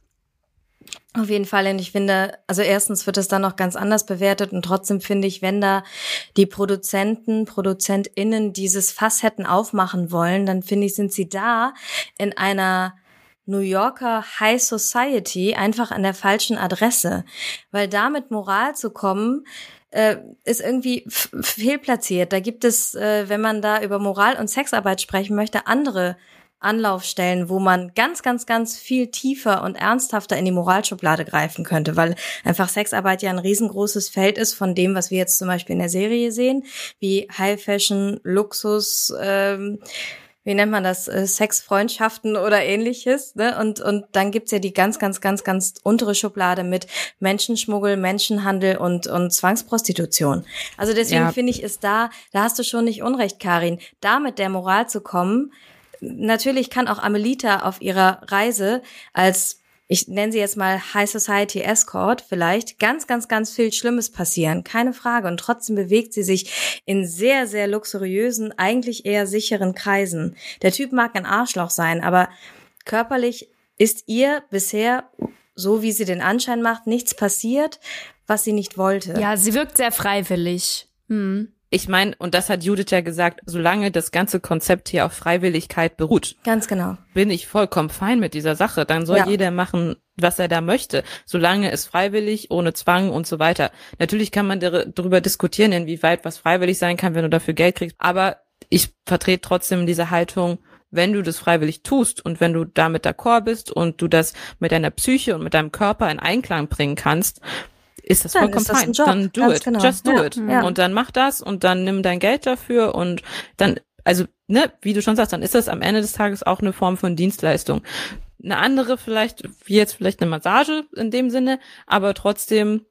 Auf jeden Fall, und ich finde, also erstens wird es dann noch ganz anders bewertet und trotzdem finde ich, wenn da die ProduzentInnen dieses Fass hätten aufmachen wollen, dann finde ich, sind sie da in einer New Yorker High Society einfach an der falschen Adresse, weil da mit Moral zu kommen, ist irgendwie fehlplatziert. Da gibt es, wenn man da über Moral und Sexarbeit sprechen möchte, andere Anlaufstellen, wo man ganz, ganz, ganz viel tiefer und ernsthafter in die Moralschublade greifen könnte, weil einfach Sexarbeit ja ein riesengroßes Feld ist von dem, was wir jetzt zum Beispiel in der Serie sehen, wie High Fashion, Luxus, wie nennt man das, Sexfreundschaften oder ähnliches, ne? Und dann gibt's ja die ganz, ganz, ganz, ganz untere Schublade mit Menschenschmuggel, Menschenhandel und Zwangsprostitution. Also deswegen finde ich, ist da hast du schon nicht unrecht, Karin, da mit der Moral zu kommen. Natürlich kann auch Amelita auf ihrer Reise als, ich nenne sie jetzt mal High Society Escort, vielleicht ganz, ganz, ganz viel Schlimmes passieren, keine Frage. Und trotzdem bewegt sie sich in sehr, sehr luxuriösen, eigentlich eher sicheren Kreisen. Der Typ mag ein Arschloch sein, aber körperlich ist ihr bisher, so wie sie den Anschein macht, nichts passiert, was sie nicht wollte. Ja, sie wirkt sehr freiwillig. Ich meine, und das hat Judith ja gesagt, solange das ganze Konzept hier auf Freiwilligkeit beruht. Ganz genau. Bin ich vollkommen fein mit dieser Sache. Dann soll jeder machen, was er da möchte. Solange es freiwillig, ohne Zwang und so weiter. Natürlich kann man darüber diskutieren, inwieweit was freiwillig sein kann, wenn du dafür Geld kriegst. Aber ich vertrete trotzdem diese Haltung, wenn du das freiwillig tust und wenn du damit d'accord bist und du das mit deiner Psyche und mit deinem Körper in Einklang bringen kannst, ist das vollkommen fein. Dann do it. Genau. Just do it. Ja. Und dann mach das und dann nimm dein Geld dafür und dann, also, ne, wie du schon sagst, dann ist das am Ende des Tages auch eine Form von Dienstleistung. Eine andere vielleicht, wie jetzt vielleicht eine Massage in dem Sinne, aber trotzdem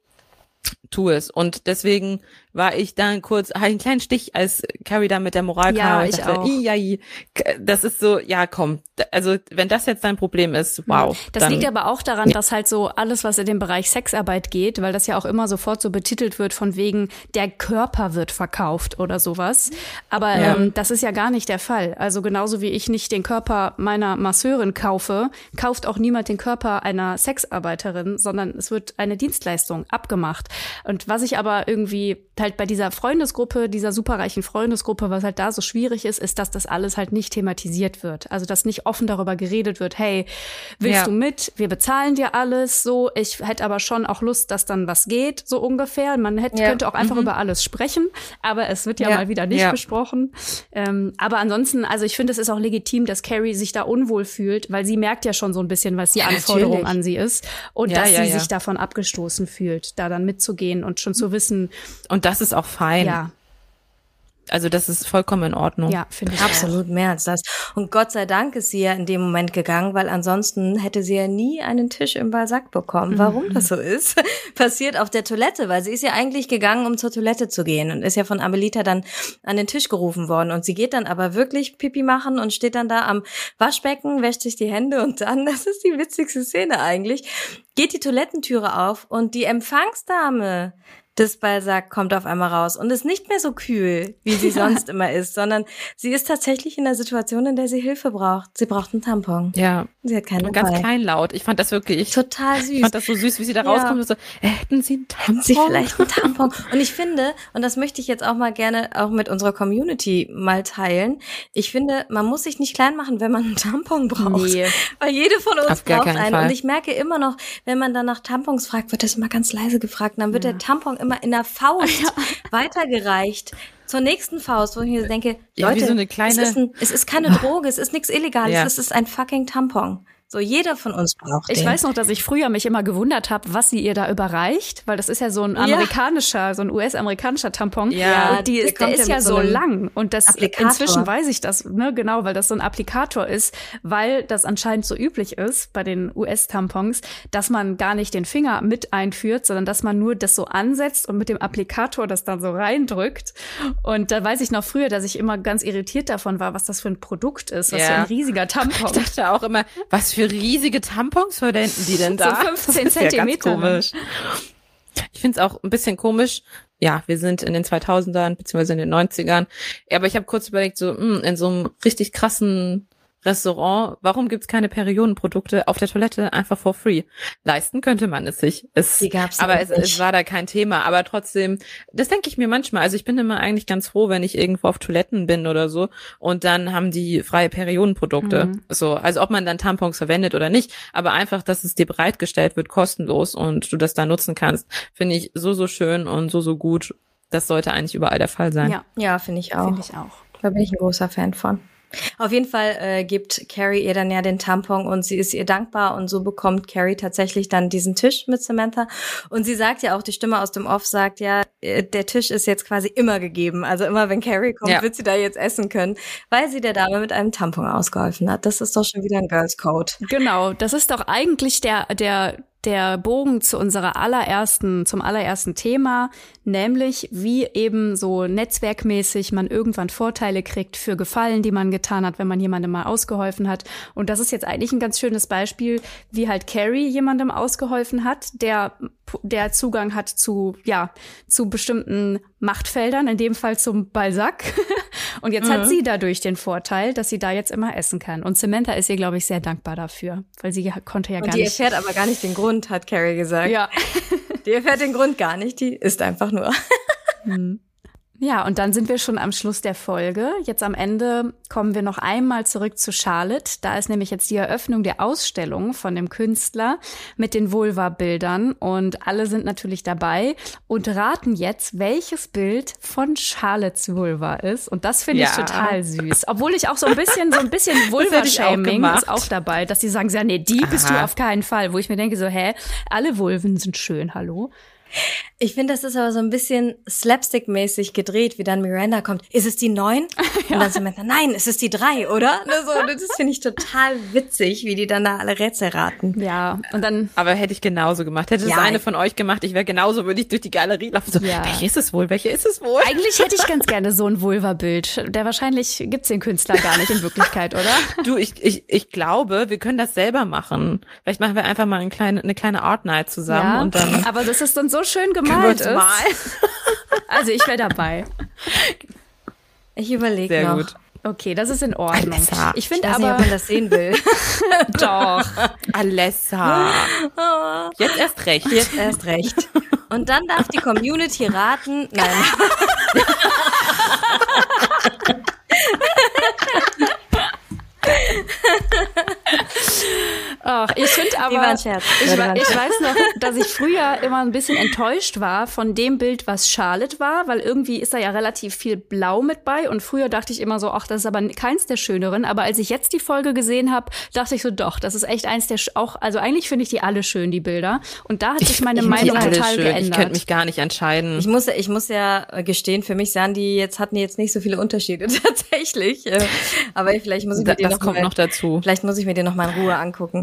tu es. Und deswegen war ich dann kurz, einen kleinen Stich, als Carrie da mit der Moral kam. Ich dachte, auch. Das ist so, ja komm, also wenn das jetzt dein Problem ist, wow. Das liegt aber auch daran, dass halt so alles, was in den Bereich Sexarbeit geht, weil das ja auch immer sofort so betitelt wird von wegen, der Körper wird verkauft oder sowas. Aber das ist ja gar nicht der Fall. Also genauso wie ich nicht den Körper meiner Masseurin kaufe, kauft auch niemand den Körper einer Sexarbeiterin, sondern es wird eine Dienstleistung abgemacht. Und was ich aber irgendwie halt bei dieser Freundesgruppe, dieser superreichen Freundesgruppe, was halt da so schwierig ist, dass das alles halt nicht thematisiert wird. Also, dass nicht offen darüber geredet wird, hey, willst du mit? Wir bezahlen dir alles, so. Ich hätte aber schon auch Lust, dass dann was geht, so ungefähr. Man könnte auch einfach über alles sprechen, aber es wird ja mal wieder nicht besprochen. Aber ansonsten, also ich finde, es ist auch legitim, dass Carrie sich da unwohl fühlt, weil sie merkt ja schon so ein bisschen, was die Anforderung an sie ist und dass sie sich davon abgestoßen fühlt, da dann mitzugehen und schon zu wissen. Und das ist auch fein. Ja. Also das ist vollkommen in Ordnung. Ja, finde ich Absolut, mehr als das. Und Gott sei Dank ist sie ja in dem Moment gegangen, weil ansonsten hätte sie ja nie einen Tisch im Balzac bekommen. Warum das so ist, passiert auf der Toilette, weil sie ist ja eigentlich gegangen, um zur Toilette zu gehen und ist ja von Amelita dann an den Tisch gerufen worden. Und sie geht dann aber wirklich Pipi machen und steht dann da am Waschbecken, wäscht sich die Hände und dann, das ist die witzigste Szene eigentlich, geht die Toilettentüre auf und die Empfangsdame des Balzac kommt auf einmal raus und ist nicht mehr so kühl, wie sie sonst immer ist, sondern sie ist tatsächlich in der Situation, in der sie Hilfe braucht. Sie braucht einen Tampon. Ja. Sie hat keinen Ganz dabei. kleinlaut. Ich fand das wirklich Total süß. Ich fand das so süß, wie sie da rauskommt und so, hätten Sie einen Tampon? Sie vielleicht einen Tampon. Und ich finde, und das möchte ich jetzt auch mal gerne auch mit unserer Community mal teilen, ich finde, man muss sich nicht klein machen, wenn man einen Tampon braucht. Nee. Weil jede von uns Auf gar braucht keinen einen. Fall. Und ich merke immer noch, wenn man dann nach Tampons fragt, wird das immer ganz leise gefragt. Und dann wird der Tampon immer in der Faust weitergereicht. Zur nächsten Faust, wo ich mir denke, Ja, Leute, wie so eine kleine- es ist keine Droge, es ist nichts Illegales, Ja. es ist ein fucking Tampon. So, jeder von uns braucht Ich den. weiß noch, dass ich früher mich immer gewundert habe, was sie ihr da überreicht, weil das ist ja so ein amerikanischer, so ein US-amerikanischer Tampon. Ja, und der der kommt ist ja ja mit so so einem lang. Und das Applikator. inzwischen weiß ich das, ne, genau, weil das so ein Applikator ist, weil das anscheinend so üblich ist bei den US-Tampons, dass man gar nicht den Finger mit einführt, sondern dass man nur das so ansetzt und mit dem Applikator das dann so reindrückt. Und da weiß ich noch früher, dass ich immer ganz irritiert davon war, was das für ein Produkt ist, was Ja. für ein riesiger Tampon. Ich dachte auch immer, was für riesige Tampons verwenden die denn da? So 15 Das ist ja ganz Zentimeter. komisch. Ich finde es auch ein bisschen komisch. Ja, wir sind in den 2000ern, beziehungsweise in den 90ern. Ja, aber ich habe kurz überlegt, so in so einem richtig krassen Restaurant, warum gibt's keine Periodenprodukte auf der Toilette einfach for free? Leisten könnte man es sich. Die gab's aber nicht. es war da kein Thema. Aber trotzdem, das denke ich mir manchmal. Also ich bin immer eigentlich ganz froh, wenn ich irgendwo auf Toiletten bin oder so und dann haben die freie Periodenprodukte. So, also ob man dann Tampons verwendet oder nicht, aber einfach, dass es dir bereitgestellt wird, kostenlos und du das da nutzen kannst, finde ich so schön und so gut. Das sollte eigentlich überall der Fall sein. Ja, finde ich auch. Finde ich auch. Da bin ich ein großer Fan von. Auf jeden Fall gibt Carrie ihr dann ja den Tampon und sie ist ihr dankbar und so bekommt Carrie tatsächlich dann diesen Tisch mit Samantha und sie sagt ja auch, die Stimme aus dem Off sagt ja, der Tisch ist jetzt quasi immer gegeben, also immer wenn Carrie kommt, wird sie da jetzt essen können, weil sie der Dame mit einem Tampon ausgeholfen hat. Das ist doch schon wieder ein Girls Code. Genau, das ist doch eigentlich der Bogen zum allerersten Thema, nämlich wie eben so netzwerkmäßig man irgendwann Vorteile kriegt für Gefallen, die man getan hat, wenn man jemandem mal ausgeholfen hat. Und das ist jetzt eigentlich ein ganz schönes Beispiel, wie halt Carrie jemandem ausgeholfen hat, der Zugang hat zu bestimmten Machtfeldern, in dem Fall zum Balzac. Und jetzt hat sie dadurch den Vorteil, dass sie da jetzt immer essen kann. Und Samantha ist ihr, glaube ich, sehr dankbar dafür, weil sie konnte ja gar nicht. Die erfährt aber gar nicht den Grund, hat Carrie gesagt. Ja. Die erfährt den Grund gar nicht, die isst einfach nur. Ja, und dann sind wir schon am Schluss der Folge. Jetzt am Ende kommen wir noch einmal zurück zu Charlotte. Da ist nämlich jetzt die Eröffnung der Ausstellung von dem Künstler mit den Vulva-Bildern. Und alle sind natürlich dabei und raten jetzt, welches Bild von Charlottes Vulva ist. Und das finde ich total süß. Obwohl ich auch so ein bisschen Vulva-Shaming ist auch dabei, dass die sagen, ja, nee, die bist du auf keinen Fall. Wo ich mir denke so, alle Vulven sind schön, hallo? Ich finde, das ist aber so ein bisschen slapstick-mäßig gedreht, wie dann Miranda kommt. Ist es die 9? Und dann Samantha, nein, es ist die 3, oder? So, das finde ich total witzig, wie die dann da alle Rätsel raten. Ja, und dann. Aber hätte ich genauso gemacht. Hätte es eine von euch gemacht, ich wäre genauso, würde ich durch die Galerie laufen. So, welche ist es wohl? Welche ist es wohl? Eigentlich hätte ich ganz gerne so ein Vulva-Bild. Wahrscheinlich gibt's den Künstler gar nicht in Wirklichkeit, oder? Du, ich glaube, wir können das selber machen. Vielleicht machen wir einfach mal eine kleine Art Night zusammen und dann. Aber das ist dann so schön gemalt ist. Also ich wäre dabei. Ich überlege noch. Gut. Okay, das ist in Ordnung. Alessa. Ich finde Nicht, aber, ob man das sehen will. doch. Alessa. Jetzt erst recht. Jetzt erst recht. Und dann darf die Community raten. Nein. Ach, ich finde aber, war ein Scherz. ich weiß noch, dass ich früher immer ein bisschen enttäuscht war von dem Bild, was Charlotte war, weil irgendwie ist da ja relativ viel Blau mit bei und früher dachte ich immer so, ach, das ist aber keins der schöneren, aber als ich jetzt die Folge gesehen habe, dachte ich so, doch, das ist echt eins der also eigentlich finde ich die alle schön, die Bilder, und da hat sich meine Meinung total geändert. Ich könnte mich gar nicht entscheiden. Ich muss ja gestehen, für mich hatten die jetzt nicht so viele Unterschiede tatsächlich, aber vielleicht muss ich mir den noch mal in Ruhe angucken.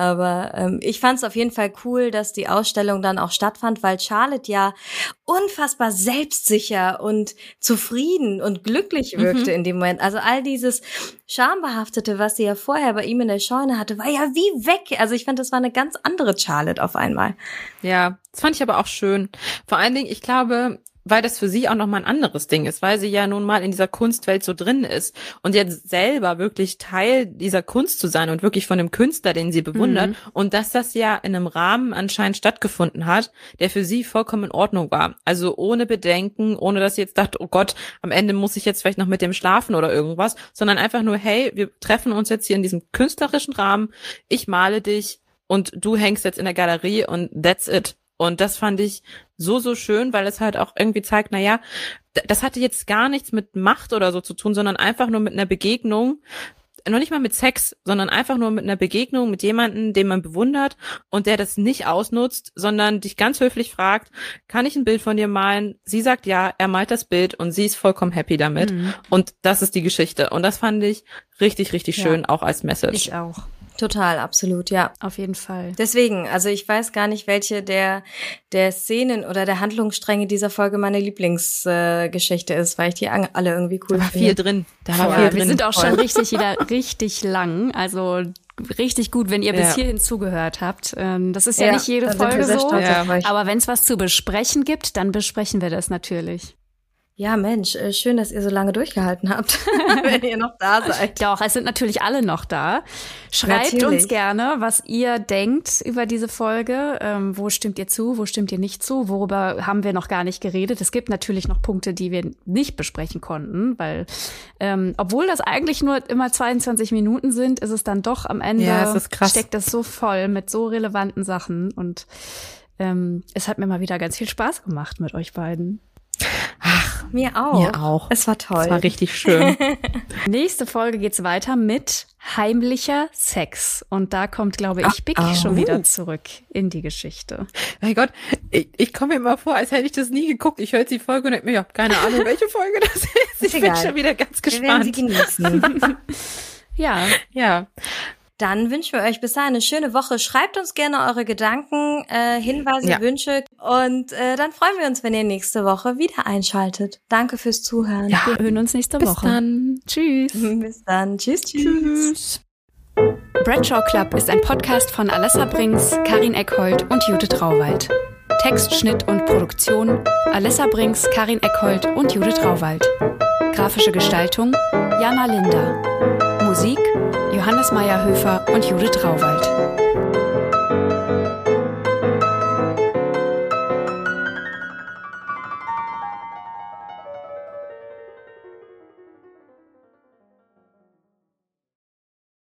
Aber ich fand es auf jeden Fall cool, dass die Ausstellung dann auch stattfand, weil Charlotte ja unfassbar selbstsicher und zufrieden und glücklich wirkte in dem Moment. Also all dieses Schambehaftete, was sie ja vorher bei ihm in der Scheune hatte, war ja wie weg. Also ich fand, das war eine ganz andere Charlotte auf einmal. Ja, das fand ich aber auch schön. Vor allen Dingen, ich glaube, weil das für sie auch nochmal ein anderes Ding ist, weil sie ja nun mal in dieser Kunstwelt so drin ist und jetzt selber wirklich Teil dieser Kunst zu sein und wirklich von dem Künstler, den sie bewundert, und dass das ja in einem Rahmen anscheinend stattgefunden hat, der für sie vollkommen in Ordnung war. Also ohne Bedenken, ohne dass sie jetzt dachte, oh Gott, am Ende muss ich jetzt vielleicht noch mit dem schlafen oder irgendwas, sondern einfach nur, hey, wir treffen uns jetzt hier in diesem künstlerischen Rahmen, ich male dich und du hängst jetzt in der Galerie und that's it. Und das fand ich so schön, weil es halt auch irgendwie zeigt, naja, das hatte jetzt gar nichts mit Macht oder so zu tun, sondern einfach nur mit einer Begegnung, noch nicht mal mit Sex, sondern einfach nur mit einer Begegnung mit jemandem, den man bewundert und der das nicht ausnutzt, sondern dich ganz höflich fragt, kann ich ein Bild von dir malen? Sie sagt ja, er malt das Bild und sie ist vollkommen happy damit. Und das ist die Geschichte. Und das fand ich richtig, richtig schön, auch als Message. Ich auch. Total, absolut, ja. Auf jeden Fall. Deswegen, also ich weiß gar nicht, welche der Szenen oder der Handlungsstränge dieser Folge meine Lieblingsgeschichte ist, weil ich die alle irgendwie cool finde. Viel drin. Da war viel drin. Wir sind auch schon richtig lang, also richtig gut, wenn ihr bis hierhin zugehört habt. Das ist ja nicht jede Folge so, aber wenn es was zu besprechen gibt, dann besprechen wir das natürlich. Ja, Mensch, schön, dass ihr so lange durchgehalten habt, wenn ihr noch da seid. Doch, es sind natürlich alle noch da. Schreibt uns gerne, was ihr denkt über diese Folge. Wo stimmt ihr zu, wo stimmt ihr nicht zu? Worüber haben wir noch gar nicht geredet? Es gibt natürlich noch Punkte, die wir nicht besprechen konnten, weil obwohl das eigentlich nur immer 22 Minuten sind, ist es dann doch am Ende, steckt das so voll mit so relevanten Sachen. Und es hat mir mal wieder ganz viel Spaß gemacht mit euch beiden. Ach, mir auch. Es war toll. Es war richtig schön. Nächste Folge geht's weiter mit heimlicher Sex. Und da kommt, glaube ich, Big schon wieder zurück in die Geschichte. Mein Gott, ich komme mir immer vor, als hätte ich das nie geguckt. Ich höre jetzt die Folge und denke mir, ich habe keine Ahnung, welche Folge das ist. Ich bin schon wieder ganz gespannt. Wir werden sie genießen. Ja. Dann wünschen wir euch bis dahin eine schöne Woche. Schreibt uns gerne eure Gedanken, Hinweise, Wünsche und dann freuen wir uns, wenn ihr nächste Woche wieder einschaltet. Danke fürs Zuhören. Ja, wir hören uns nächste Woche. Bis dann. Tschüss. Bis dann. Tschüss. Bradshaw Club ist ein Podcast von Alessa Brings, Karin Eckhold und Judith Rauwald. Text, Schnitt und Produktion Alessa Brings, Karin Eckhold und Judith Rauwald. Grafische Gestaltung Jana Linder. Musik Johannes Meyer-Höfer und Judith Rauwald.